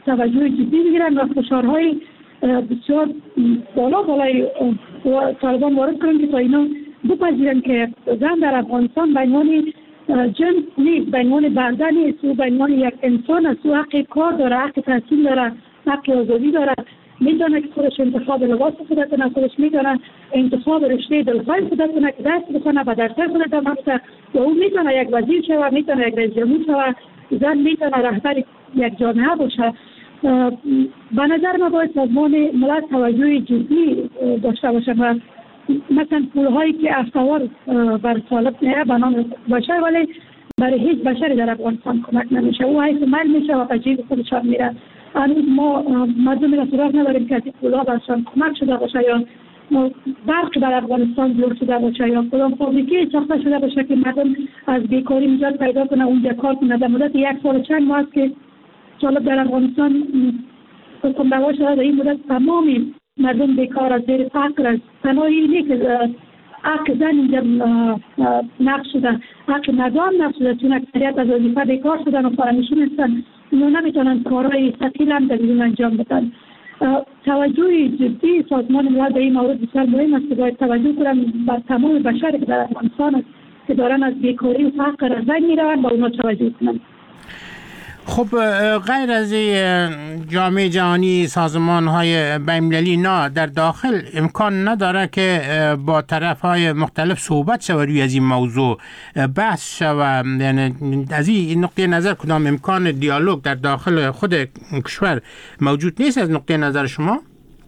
توجه جدی بگیرن و فشارهای بسیار بالای طالبان وارد کنن که تا اینا بپذیرن که زن در افغانستان به عنوان جنس نیست، به عنوان برده نیست، او به عنوان یک انسان است، او حق کار داره، حق تحصیل داره، حق آزادی داره، میتونه که خودش انتخاب لباس خود کنه، خودش میتونه انتخاب رشته دلخواه خود کنه که درس بخونه، به درس خود ادامه بده و او میتونه یک وزیر شود، میتونه یک رئیس جمهور شود، زن میتونه رهبر یک جامعه باشه. به نظر من باید سازمان ملل توجه جدی داشته باشه و مثلا پولهایی که افتوار بر طالب نه به نام بشر ولی برای هیچ بشری در افغانستان کمک نمیشه، او حیث مل میشه و به جیب خودشان میره. هنوز ما مردمی را سراغ نداریم که از این پولها برشان کمک شده باشه یا برق در افغانستان جور شده باشه یا کدام فابریکه ساخته شده باشه که مردم از بیکاری نجات پیدا کنه، اونجا کار کنه. در مدت 1 سال چند ماه است که طالب در افغانستان حکم روا شده، در این مدت تمام مردم بیکار از زیر فقر است. تنها اینه که حق زن اینجا نقش شده، حق مردم نقش شده، چون اکثریت از وظیفه بیکار شدن و فرانشین هستن، اینا نمیتونن کارهای ثقیل هم در بیرون انجام بدن. توجه جدی سازمان ملل در این مورد بسیار مهم است که باید توجه کنن بر تمام بشری که در افغانستان است که دارن از بیکاری و فقر از بین میرون با اونا توجه کنن. خب غیر از جامعه جهانی، سازمان‌های بین‌المللی نه در داخل امکان نداره که با طرف‌های مختلف صحبت شود روی از این موضوع، بحث شود؟ یعنی از این نقطه نظر کدام امکان دیالوگ در داخل خود کشور موجود نیست از نقطه نظر شما؟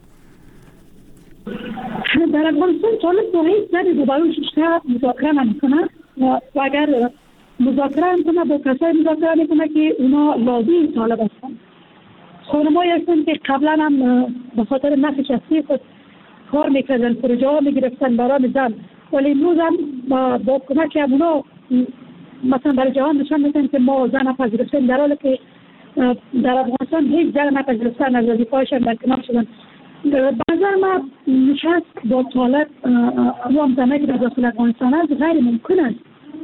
در افغانستان طالب با هیچ زنی روبروش مذاکره نمی‌کنه و اگر مذاکره میکنه با کسایی مذاکره میکنه که اونا لابی طالب هستن. خانمایی هستن که قبلا هم به خاطر نفع شخصی خود کار میکردن، پروژه ها میگرفتن برای زن، ولی امروز هم با کمک اونا مثلا برای جهان نشان میدن که ما زن نپذیرفتیم، در حالی که در افغانستان هیچ زن نپذیرفتن، از وظیفه‌هاشون برکنار شدن. به نظر من نشست با طالب و هم زنه که در داخل افغانستان هست غیر ممکن است.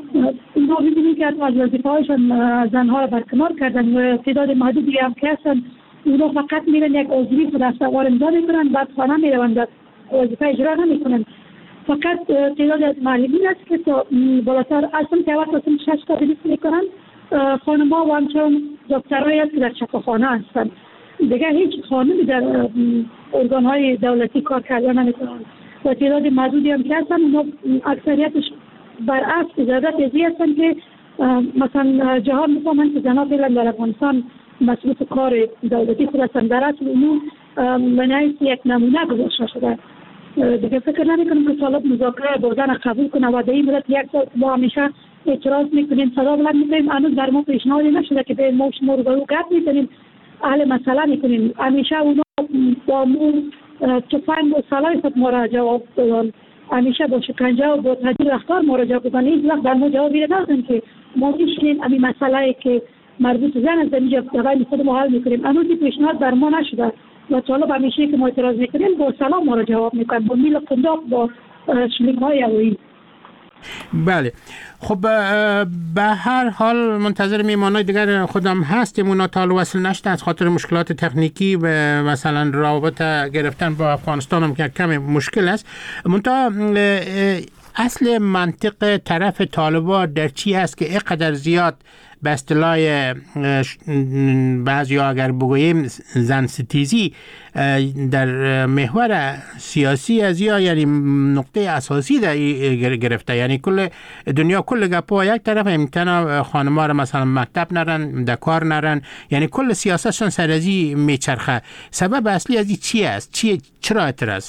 ما ببینیم که از وظیفه‌هایشان زنها را برکنار کردن و تعداد محدودی هم که هستن، اونا فقط میرن یک عضوی خود استوار امضا میکنن، بعد خانه میروند، وظیفه اجرا نمیکنن. فقط تعداد از معلمین است که تا بالاتر اصلا که وقت اصلا 6 تا بلیس میکنن، خانم‌ها و همچنان دکترهایی هست که در شفاخانه هستن. دیگه هیچ خانمی در ارگان‌های دولتی کار کردن نمیکنن و تعداد محدودی هم که هستن، اونا اکثریتش برعکس زیادت ازی هستن که مثلا جهان میفهمن که زنها فعلا در افغانستان مسئول کار دولتی خود هستن، در اصل اونو منعیس یک نمونه گذاشته شده. دیگه فکر نمیکنم که طالب مذاکره با زن قبول کنه و در این مدت 1 سال ما همیشه اعتراض میکنیم، صدا بلند میکنیم، هنوز در ما پیشنهادی نشده که به ما شما رو گپ میکنیم، حل مسئله میکنیم. همیشه اونا با تفنگ و سلاح خود ما را جواب دادن، همیشه با شکنجه و با تحجیر رفتار مراجعه بکنن. هیچ وقت در ما جوابی ندادن که ما میشینیم همین مسئله که مربوط زن است اینجا بین خود ما حل میکنیم. هنوز پیشنهاد بر ما نشده و طالب همیشه که ما اعتراض میکنیم با سلام ما را جواب میکنن، با میل قنداق، با شلیک‌های هوایی. بله. خب به هر حال منتظر میمانای دیگر خودم هستیم، اونا تا وصل نشده از خاطر مشکلات تکنیکی و مثلا رابطه گرفتن با افغانستان هم که کمی مشکل است. منتها اصل منطق طرف طالبان در چی هست که اینقدر زیاد به اصطلاح بعضی ها اگر بگوییم زن ستیزی در محور سیاسی از یا یعنی نقطه اساسی در گرفته، یعنی کل دنیا کل گپا یک طرف امتنا خانم‌ها را مثلا مکتب نرن، در کار نرن، یعنی کل سیاستشون سر ازی میچرخه. سبب اصلی از این چی است؟ چرا اعتراض؟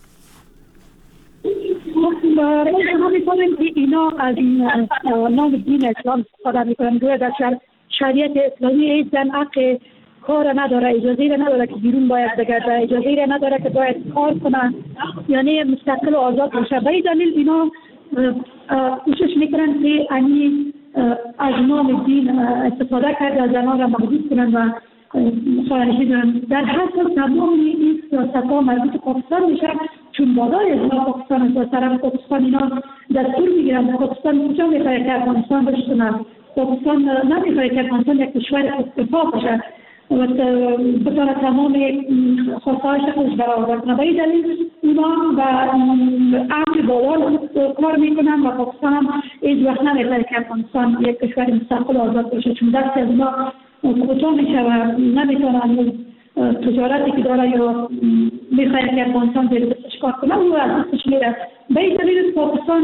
ما می‌کنیم که اینا از نام دین اسلام استفاده می‌کنن، گویا در شریعت اسلامی هیچ زن حق کار نداره، اجازه را نداره که بیرون باید بگرده، اجازه را نداره که باید کار کنه، یعنی مستقل و آزاد باشه. به این دلیل اینا کوشش میکنن که از نام دین استفاده کرده زنان را محدود کنن و خارجی دارن. در حاصل تمام این سیاست‌ها مربوط به پاکستان میشه، چون بالای ازنا پاکستان است و طرف پاکستان اینا دستور میگیرن. پاکستان کجا میخواه که افغانستان بشتونه؟ پاکستان نمیخواه که افغانستان یک کشور استفاده باشه. و بتونه تمام خواستهایش خودش برآورده کنه. به این دلیل اونا و امر بالا کار میکنن و پاکستان هم هیچ وقت نمی‌خواد که افغانستان یک کشور مستقل آزاد باشه، چون دست از اونا کوتاه میشه و نمیتونن تجارتی که داره یا میخواد که افغانستان زیر دستش کار کنه او از دستش میره. به این دلیل پاکستان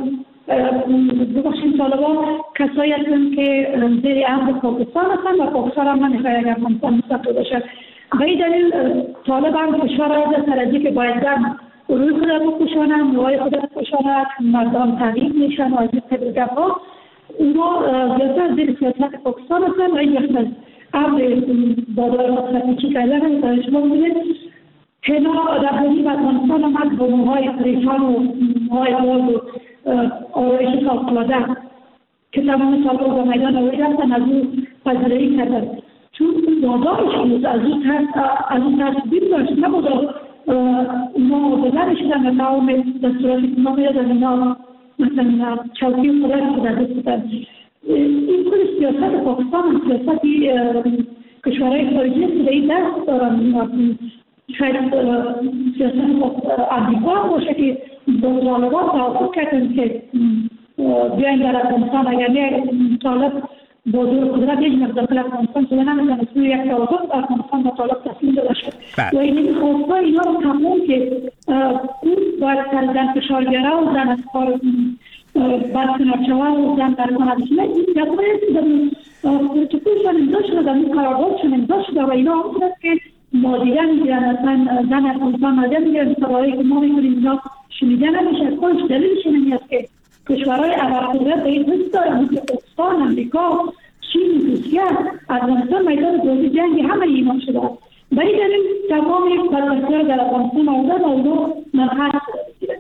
بخشین طالبان کسایی هستند که زیر امر پاکستان هستند و پاکستان هم نمیخواد که افغانستان مستقل باشه. به این دلیل طالبان فشار از سر که باید روی خود بپوشانن، موهای خود بپوشانن، مردم تغییر میشن و از این قبل گفت اونا زیادتر زیر سیاست پاکستان هستن و این وقت از امر بادار مصرفی کردن هم شما ببینید هنا رهبری افغانستان هم از با موهای پریشان و موهای آواز و آرایش فوق‌العاده که تمام سالها با میدان آورده هستن از اون پذیرایی کردن، چون بادارش بود از اون تصویر داشت نبودا اونا بزرگ شدن و تمام دستوراتی که اونا میدادن اینا مثلا چوکی خودش رو در دست بودن. این کل سیاست پاکستان هم سیاستی کشورهای خارجی است که به این دست دارن. شاید سیاست امریکا باشه که با طالبان توافق کردن که بیاین در افغانستان اگر نه طالب با دور قدرت یک مقدار افغانستان شده نمیتونه سوی یک توافق افغانستان با طالب تسلیم داده شد و این خواستا اینا رو تمام که اون باید سر زن فشارگره و زن از کار بعد کنارچوه و زن در کنارچوه این جدوه است در پروتکولشان امضا شده در این قراردادشان امضا شده و اینا هم است که مادیگر میگیرن اصلا زن افغانستان مادیگر میگیرن سرایی که ما میکنیم اینا شنیده نمیشه. خودش دلیلش این است که کشورهای عرب به این حس دارن مثل پاکستان، امریکا، چین، روسیه، افغانستان میدان دوزی جنگی همه اینا شده. به این دلیل تمام پرونتر در افغانستان آزاد و اونو منحص بگیرن.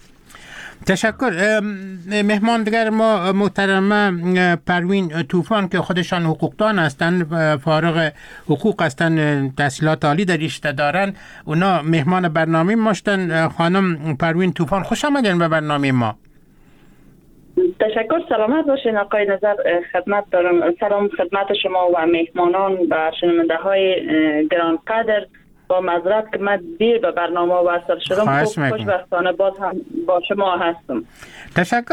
تشکر. مهمان دیگر ما محترمه پروین طوفان که خودشان حقوقدان هستند، فارغ حقوق هستند، تحصیلات عالی در رشته دارن، اونا مهمان برنامه ما هستند. خانم پروین طوفان خوش آمدین به برنامه ما. تشکر. سلامت باشین آقای نظر. خدمت دارم. سلام خدمت شما و مهمانان و شنونده های گرانقدر. با معذرت که من دیر به برنامه وصل شدم، خوشبختانه باز هم با شما هستم. تشکر.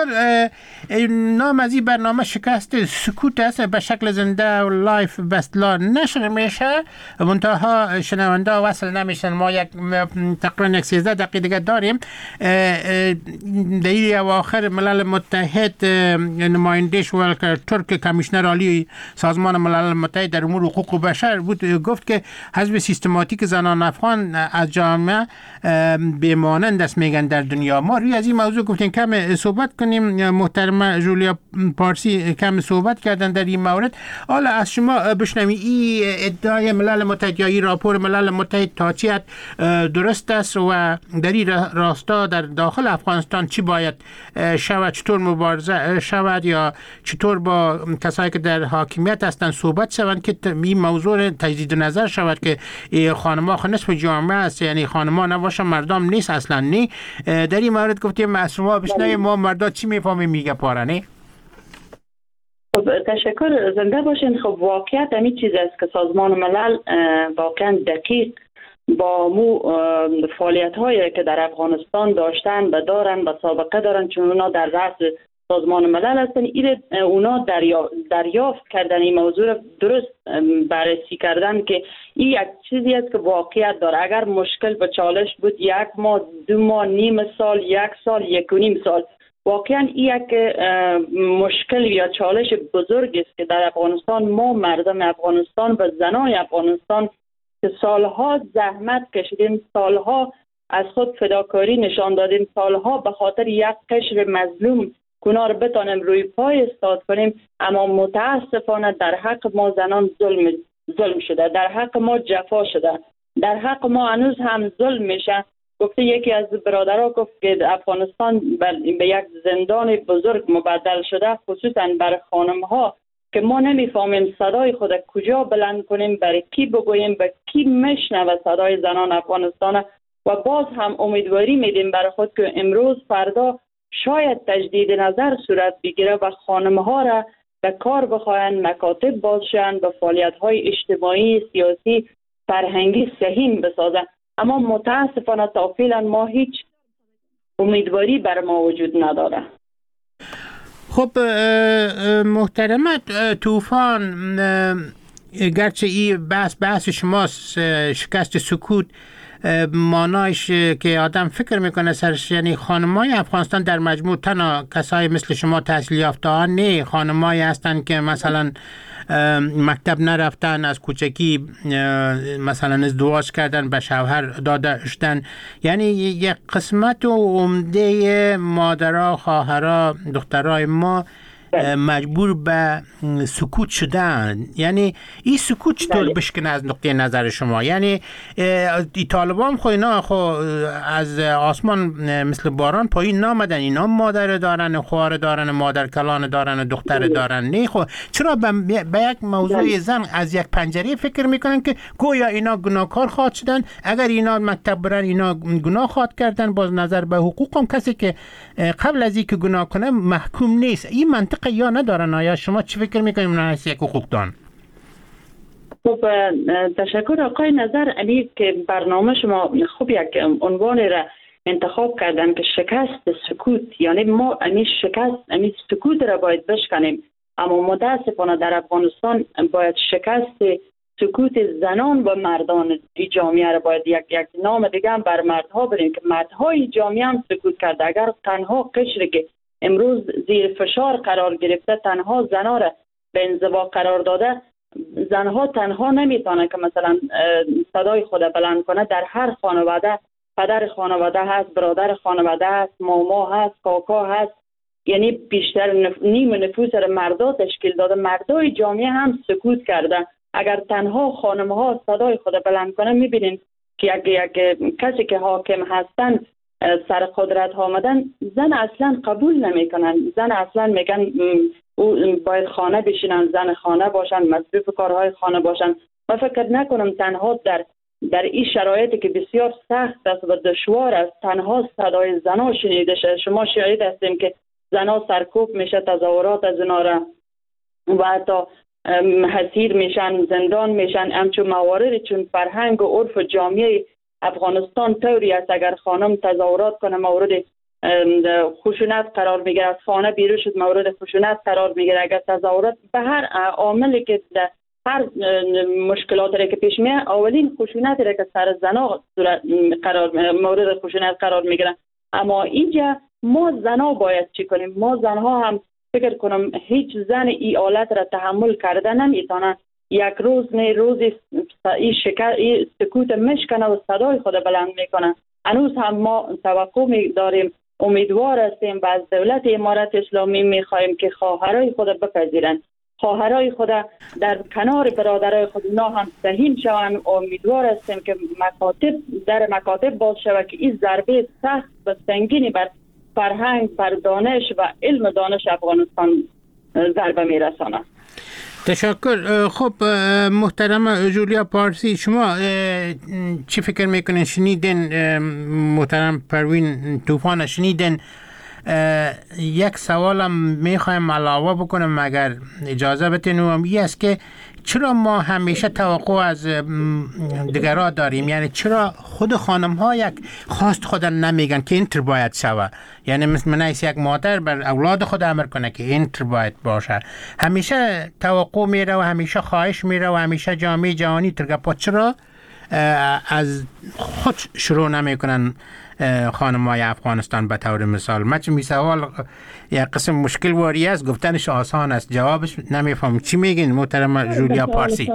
نام از این برنامه شکست سکوت است، به شکل زنده و لایف بستلا نشر میشه، منتها شنونده وصل نمیشن. ما تقریبا 13 دقیقه دیگه داریم. در اواخر ملل متحد نمایندش ولکر ترک کمیشنر عالی سازمان ملل متحد در امور حقوق بشر بود، گفت که حزب سیستماتیک زنان افغان از جامعه بمانند است میگن در دنیا. ما روی از این موضوع گفتیم کم صحبت کنیم. محترمه جولیا پارسی کم صحبت کردن در این مورد. حالا از شما بشنویم این ادعای ملل متحد یا این راپور ملل متحد تا چی حد درست است و در این راستا در داخل افغانستان چی باید شود، چطور مبارزه شود یا چطور با کسایی که در حاکمیت هستند صحبت شوند که این موضوع تجدید نظر شود که خانم‌ها نصف جامعه است، یعنی خانم‌ها نباشه مردم نیست اصلا نی. در این مورد گفتیم معصوما بشنویم ما مردا چی میفهمیم میگه پارانه. تشکر. زنده باشین. خب واقعیت همین چیز است که سازمان ملل واقعا دقیق با مو فعالیت‌هایی که در افغانستان داشتن و دارن و سابقه دارن، چون اونا در رأس سازمان ملل هستن، اونا دریافت کردن این موضوع درست بررسی کردن که این یک چیزی است که واقعیت داره. اگر مشکل به چالش بود 1 ماه 2 ماه نیم سال 1 سال 1.5 سال، واقعا این یک مشکل یا چالش بزرگ است که در افغانستان ما مردم افغانستان و زنان افغانستان که سالها زحمت کشیدیم، سالها از خود فداکاری نشان دادیم، سالها به خاطر یک قشر مظلوم گناه رو بتانیم روی پای استاد کنیم، اما متاسفانه در حق ما زنان ظلم شده، در حق ما جفا شده، در حق ما هنوز هم ظلم میشه. گفته یکی از برادرها گفت که افغانستان به یک زندان بزرگ مبدل شده، خصوصا برای خانم ها که ما نمیفهمیم صدای خود کجا بلند کنیم، برای کی بگوییم، به کی میشنوه صدای زنان افغانستان. و باز هم امیدواری میدیم برای خود که امروز فردا شاید تجدید نظر صورت بگیره و خانم‌ها را به کار بخواهند، مکاتب بازشن، به فعالیت‌های اجتماعی، سیاسی، فرهنگی سهیم بسازن. اما متاسفانه تا فعلا ما هیچ امیدواری بر ما وجود نداره. خب محترمت طوفان، گرچه این بحث شماست، شکست سکوت مانایش که آدم فکر میکنه سرش، یعنی خانمای افغانستان در مجموع تنها کسای مثل شما تحصیل یافته ها نه، خانمایی هستن که مثلا مکتب نرفتن، از کوچکی مثلا ازدواج کردن، به شوهر دادن، یعنی یک قسمت و عمده مادرها، خواهرها، دخترای ما مجبور به سکوت شدن. یعنی این سکوت چطور بشکنه از نقطه نظر شما؟ یعنی طالبان خو اینا از آسمان مثل باران پایین نامدن، اینا مادر دارن، خواهر دارن، مادر کلان دارن، دختر دارن. نه خو چرا به یک موضوع زن از یک پنجره فکر میکنن که گویا اینا گناهکار خواهد شدن؟ اگر اینا مکتب برن اینا گناه خواهد کردن. باز نظر به حقوق هم کسی که قبل از اینکه گناه کنه محکوم نیست. این منطق یا ندارن؟ آیا شما چی فکر میکنید من از یک حقوقدان؟ خب تشکر آقای نظر علی که برنامه شما خوب یک عنوان را انتخاب کردن که شکست سکوت. یعنی ما امی سکوت را باید بشکنیم، اما متاسفانه در افغانستان باید شکست سکوت زنان و مردان این جامعه را باید یک نام دیگه هم بر مردها بریم که مردهای جامعه هم سکوت کرده. اگر تنها قشری که امروز زیر فشار قرار گرفته تنها زنها را به انزوا قرار داده، زنها تنها نمیتونه که مثلا صدای خود بلند کنه. در هر خانواده پدر خانواده هست، برادر خانواده هست، ماما هست، کاکا هست. یعنی بیشتر نیم نفوس را مردا تشکیل داده. مردای جامعه هم سکوت کرده. اگر تنها خانم ها صدای خود بلند کنه، میبینین که یک کسی که حاکم هستن سر قدرت آمدن، زن اصلا قبول نمیکنن. زن اصلا میگن باید خانه بشینن، زن خانه باشن، مصروف کارهای خانه باشن. من فکر نکنم تنها در این شرایطی که بسیار سخت است و دشوار است تنها صدای زنها شنیده شد. شما شاهد هستیم که زنها سرکوب میشه، تظاهرات از اینا را و حتی حسیر میشن، زندان میشن. همچون مواردی چون فرهنگ و عرف جامعه افغانستان طوری است اگر خانم تظاهرات کنه مورد خشونت قرار میگیره، از خانه بیرون شد مورد خشونت قرار میگیره. اگر تظاهرات به هر عاملی که هر مشکلاتی که پیش میاد، اولین خشونتی را که سر زنا مورد خشونت قرار میگیره. اما اینجا ما زنا باید چی کنیم؟ ما زنها هم فکر کنم هیچ زن این حالت را تحمل کرده نمیتونه. یک روز نه روزی این سکوت مشکنه و صدای خود بلند میکنه. هنوز هم ما توقع داریم، امیدوار هستیم و از دولت امارت اسلامی میخواهیم که خواهرای خود بپذیرند، خواهرای خود در کنار برادرای خود اونا هم سهیم شوند. امیدوار هستیم که مکاتب باز شود که این ضربه سخت و سنگینی بر فرهنگ، بر دانش و علم دانش افغانستان ضربه میرساند. تشکر. خب محترم جولیا پارسی، شما چی فکر میکنین؟ شنیدین محترم پروین طوفان، شنیدین؟ یک سوالم میخوایم علاوه بکنم اگر اجازه بتین، و این است که چرا ما همیشه توقع از دیگرها داریم؟ یعنی چرا خود خانم ها یک خواست خود نمیگن که اینطور باید شود؟ یعنی مثل منیس یک مادر بر اولاد خود امر کنه که اینطور باید باشه. همیشه توقع میره و همیشه خواهش میره و همیشه جامعه جهانی ترگپا. چرا از خود شروع نمیکنن خانمای افغانستان؟ به طور مثال می سوال یک قسم مشکل واری است، گفتنش آسان است، جوابش نمیفهم. چی میگین محترم جولیا پارسی؟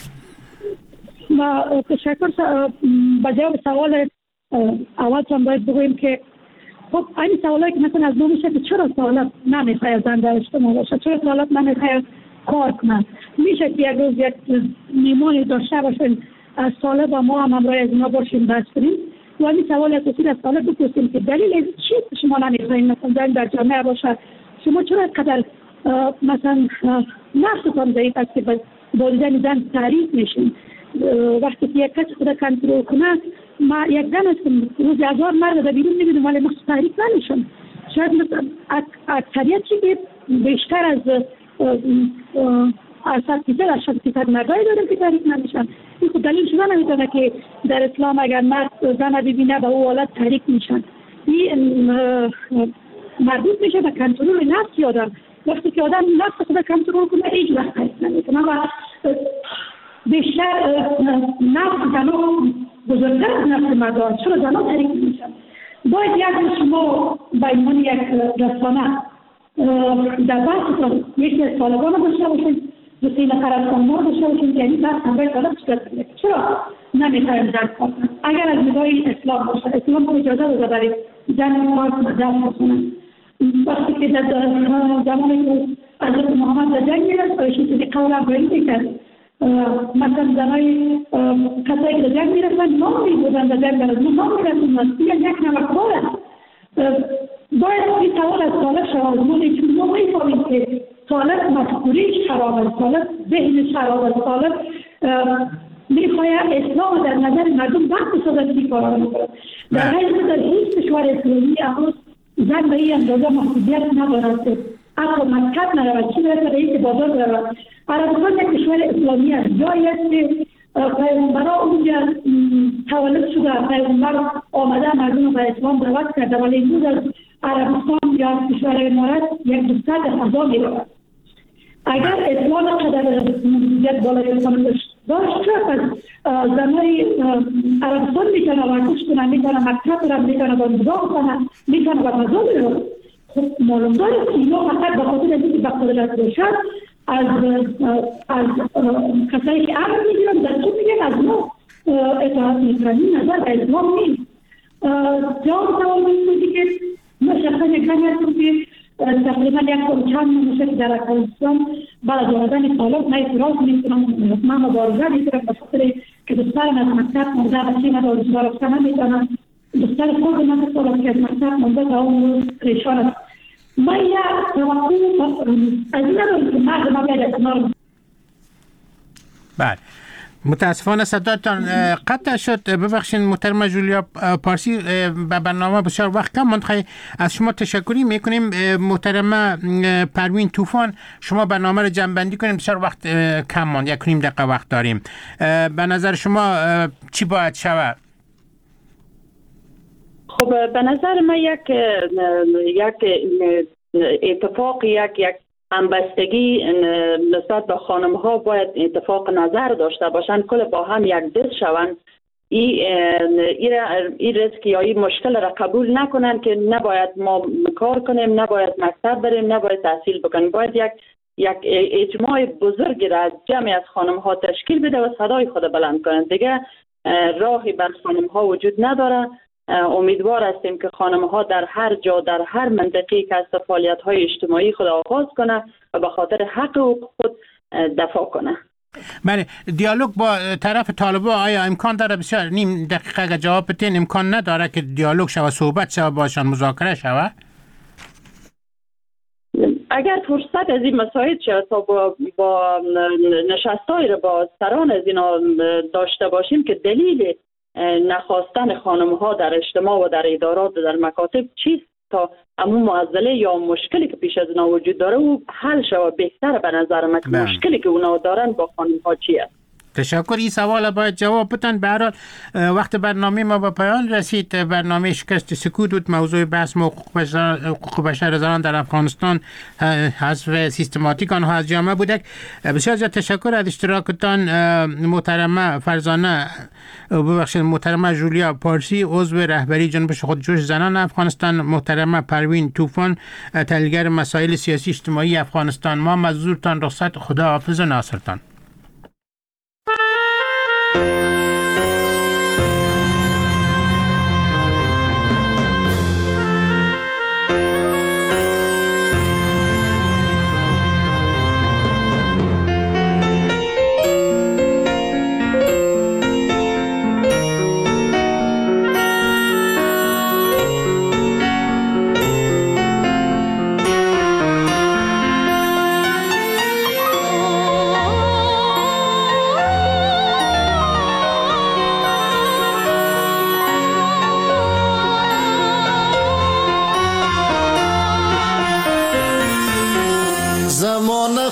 ما تشکر. با جواب سوال اول هم باید بگوییم که خب این سوالی که مثلا از نو میشه که چرا سوالات نمیخواه زن در اجتماع باشه، چرا سوالات نمیخواه کار کنن. میشه که یک روز یک میمانی داشته باشین از ساله با ما هم همراه از اینا باشیم بس کنیم و این سوال اساسی از ساله بپرسیم که دلیل از چیست شما نمیخواین مثلا در جامعه باشه؟ شما چرا قدر مثلا نفستان ضعیف است که با دیدن زن تعریف میشین؟ وقتی که یک کسی خود کنترل کنه، ما یک زن هستم روز 1000 مرد در بیرون میبینم ولی مخصوص تعریف نمیشم. شاید اکثریت چی که بیشتر از از 80% مردایی داریم که تحریک نمیشن. این خود دلیل شده نمیتونه که در اسلام اگر مرد زن ببینه به او حالت تحریک میشن. این مربوط میشه به کنترل نفس آدم. وقتی که آدم نفس خود کنترل کنه هیچ وقت تحریک نمیکنه و بیشتر نفس زنان بزرگتر از نفس مردان. چرا زنان تحریک میشن؟ باید یک شما به عنوان یک رسانه در بحث یکی از طالبان داشته باشید، وسیله خرسان‌ها داشته باشید، یعنی بحث همراه طالب صورت بگیره. چرا نمیتونیم درک کنیم؟ اگر از نگاه اسلام باشه، اسلام با اجازه داده برای زن کار درک کنن. وقتی که در زمانی که حضرت محمد در جنگ میرفت ایشون چیزی قول افغانی میکرد، مثلا زنای کسایی که در جنگ میرفتن نام میبودن در جنگ برد نام میرفتن یک نمک کار است. باید این سوال از طالب شود. ما میفهمیم که طالب مفکوریش خراب است، طالب ذهنش خراب است، طالب میخواید اسلام در نظر مردم وقت بسازد که کارا میکنه. در حیث در هیچ کشور اسلامی امروز زن به این اندازه محدودیت ندارد که حتی مکتب نرود، چی برسه رئیس بازار برود. عربستان یک کشور اسلامی است، جایی است که پیغمبرها اونجا تولد شده، پیغمبر آمده مردم رو به اسلام دعوت کرده، ولی امروز از عربستان یا کشور امارات یک دختر در فضا میرود. اگر اسلام قدر محدودیت بالای اسلام داشت از زنای عربستان میتونه ورزش کنه، میتونه مکتب برن، میتونه بازدگاه کنه، میتونه به فضا برود. خب معلوم دارید که اینا فقط به خاطر اینکه به قدرت باشد از کسایی که امر میگیرن دستور میگن از ما اطاعت میکنن. این نظر به اسلام نیست. جواب سوال میکنی که ما شخصا یک زنی هستم که تقریبا یک چند ماه که در افغانستان بعد از آمدن طالب من اعتراض میکنم، من مبارزه میکنم به خاطر که دخترم از مکتب مانده، بچه من روزگار رفتن نمیتونم، دختر خود من که از مکتب مانده تا اون روز پریشان است. من یک توقع از این ندارم که مرد ما بیاید کنار. بله، متاسفانه صداتان قطع شد. ببخشید محترمه جولیا پارسی، به برنامه بسیار وقت کم ماند. از شما تشکری میکنیم. محترمه پروین طوفان، شما برنامه رو جمع‌بندی کنیم، بسیار وقت کم ماند، 1.5 دقیقه وقت داریم. به نظر شما چی باید شود؟ خب به نظر من یک اتفاق، یک همبستگی نسبت به خانم ها باید اتفاق نظر داشته باشند، کل با هم یک دست شوند. این ریسک یا این مشکل را قبول نکنن که نباید ما کار کنیم، نباید مکتب بریم، نباید تحصیل بکنیم. باید یک اجماع بزرگی را از جمعی از خانم ها تشکیل بده و صدای خود بلند کنند. دیگه راهی بر خانم ها وجود نداره. امیدوار هستیم که خانم ها در هر جا، در هر منطقه‌ای که از فعالیت های اجتماعی خود آغاز کنه و به خاطر حق خود دفاع کنه. بله، دیالوگ با طرف طالبان آیا امکان داره؟ بسیار نیم دقیقه اگر جواب بدین. امکان نداره که دیالوگ شود، صحبت شود باشن، مذاکره شود؟ اگر فرصت از این مسائل شد تا با نشستایی رو با سران از اینا داشته باشیم که دلیل نخواستن خانم ها در اجتماع و در ادارات و در مکاتب چیست تا همون معضله یا مشکلی که پیش از اونا وجود داره و حل شود. بهتره به نظر من که مشکلی که اونا دارن با خانم ها چیه. تشکر. این سوال باید جواب بدن. به هر حال وقت برنامه ما به پایان رسید. برنامه شکست سکوت بود. موضوع بحث حقوق بشر زنان در افغانستان، حذف سیستماتیک آنها از جامعه بوده. بسیار زیاد تشکر از اشتراکتان. محترمه فرزانه، محترمه جولیا پارسی، عضو رهبری جنبش خودجوش زنان افغانستان، محترمه پروین طوفان، تحلیلگر مسائل سیاسی اجتماعی افغانستان. ما مزدورتان رخصت. خدا حافظ و ناصرتان.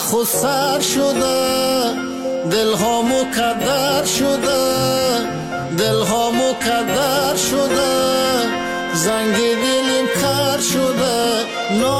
خود سر شده، دل ها مکدر شده، دل ها مکدر شده، زنگ دلم کر شده.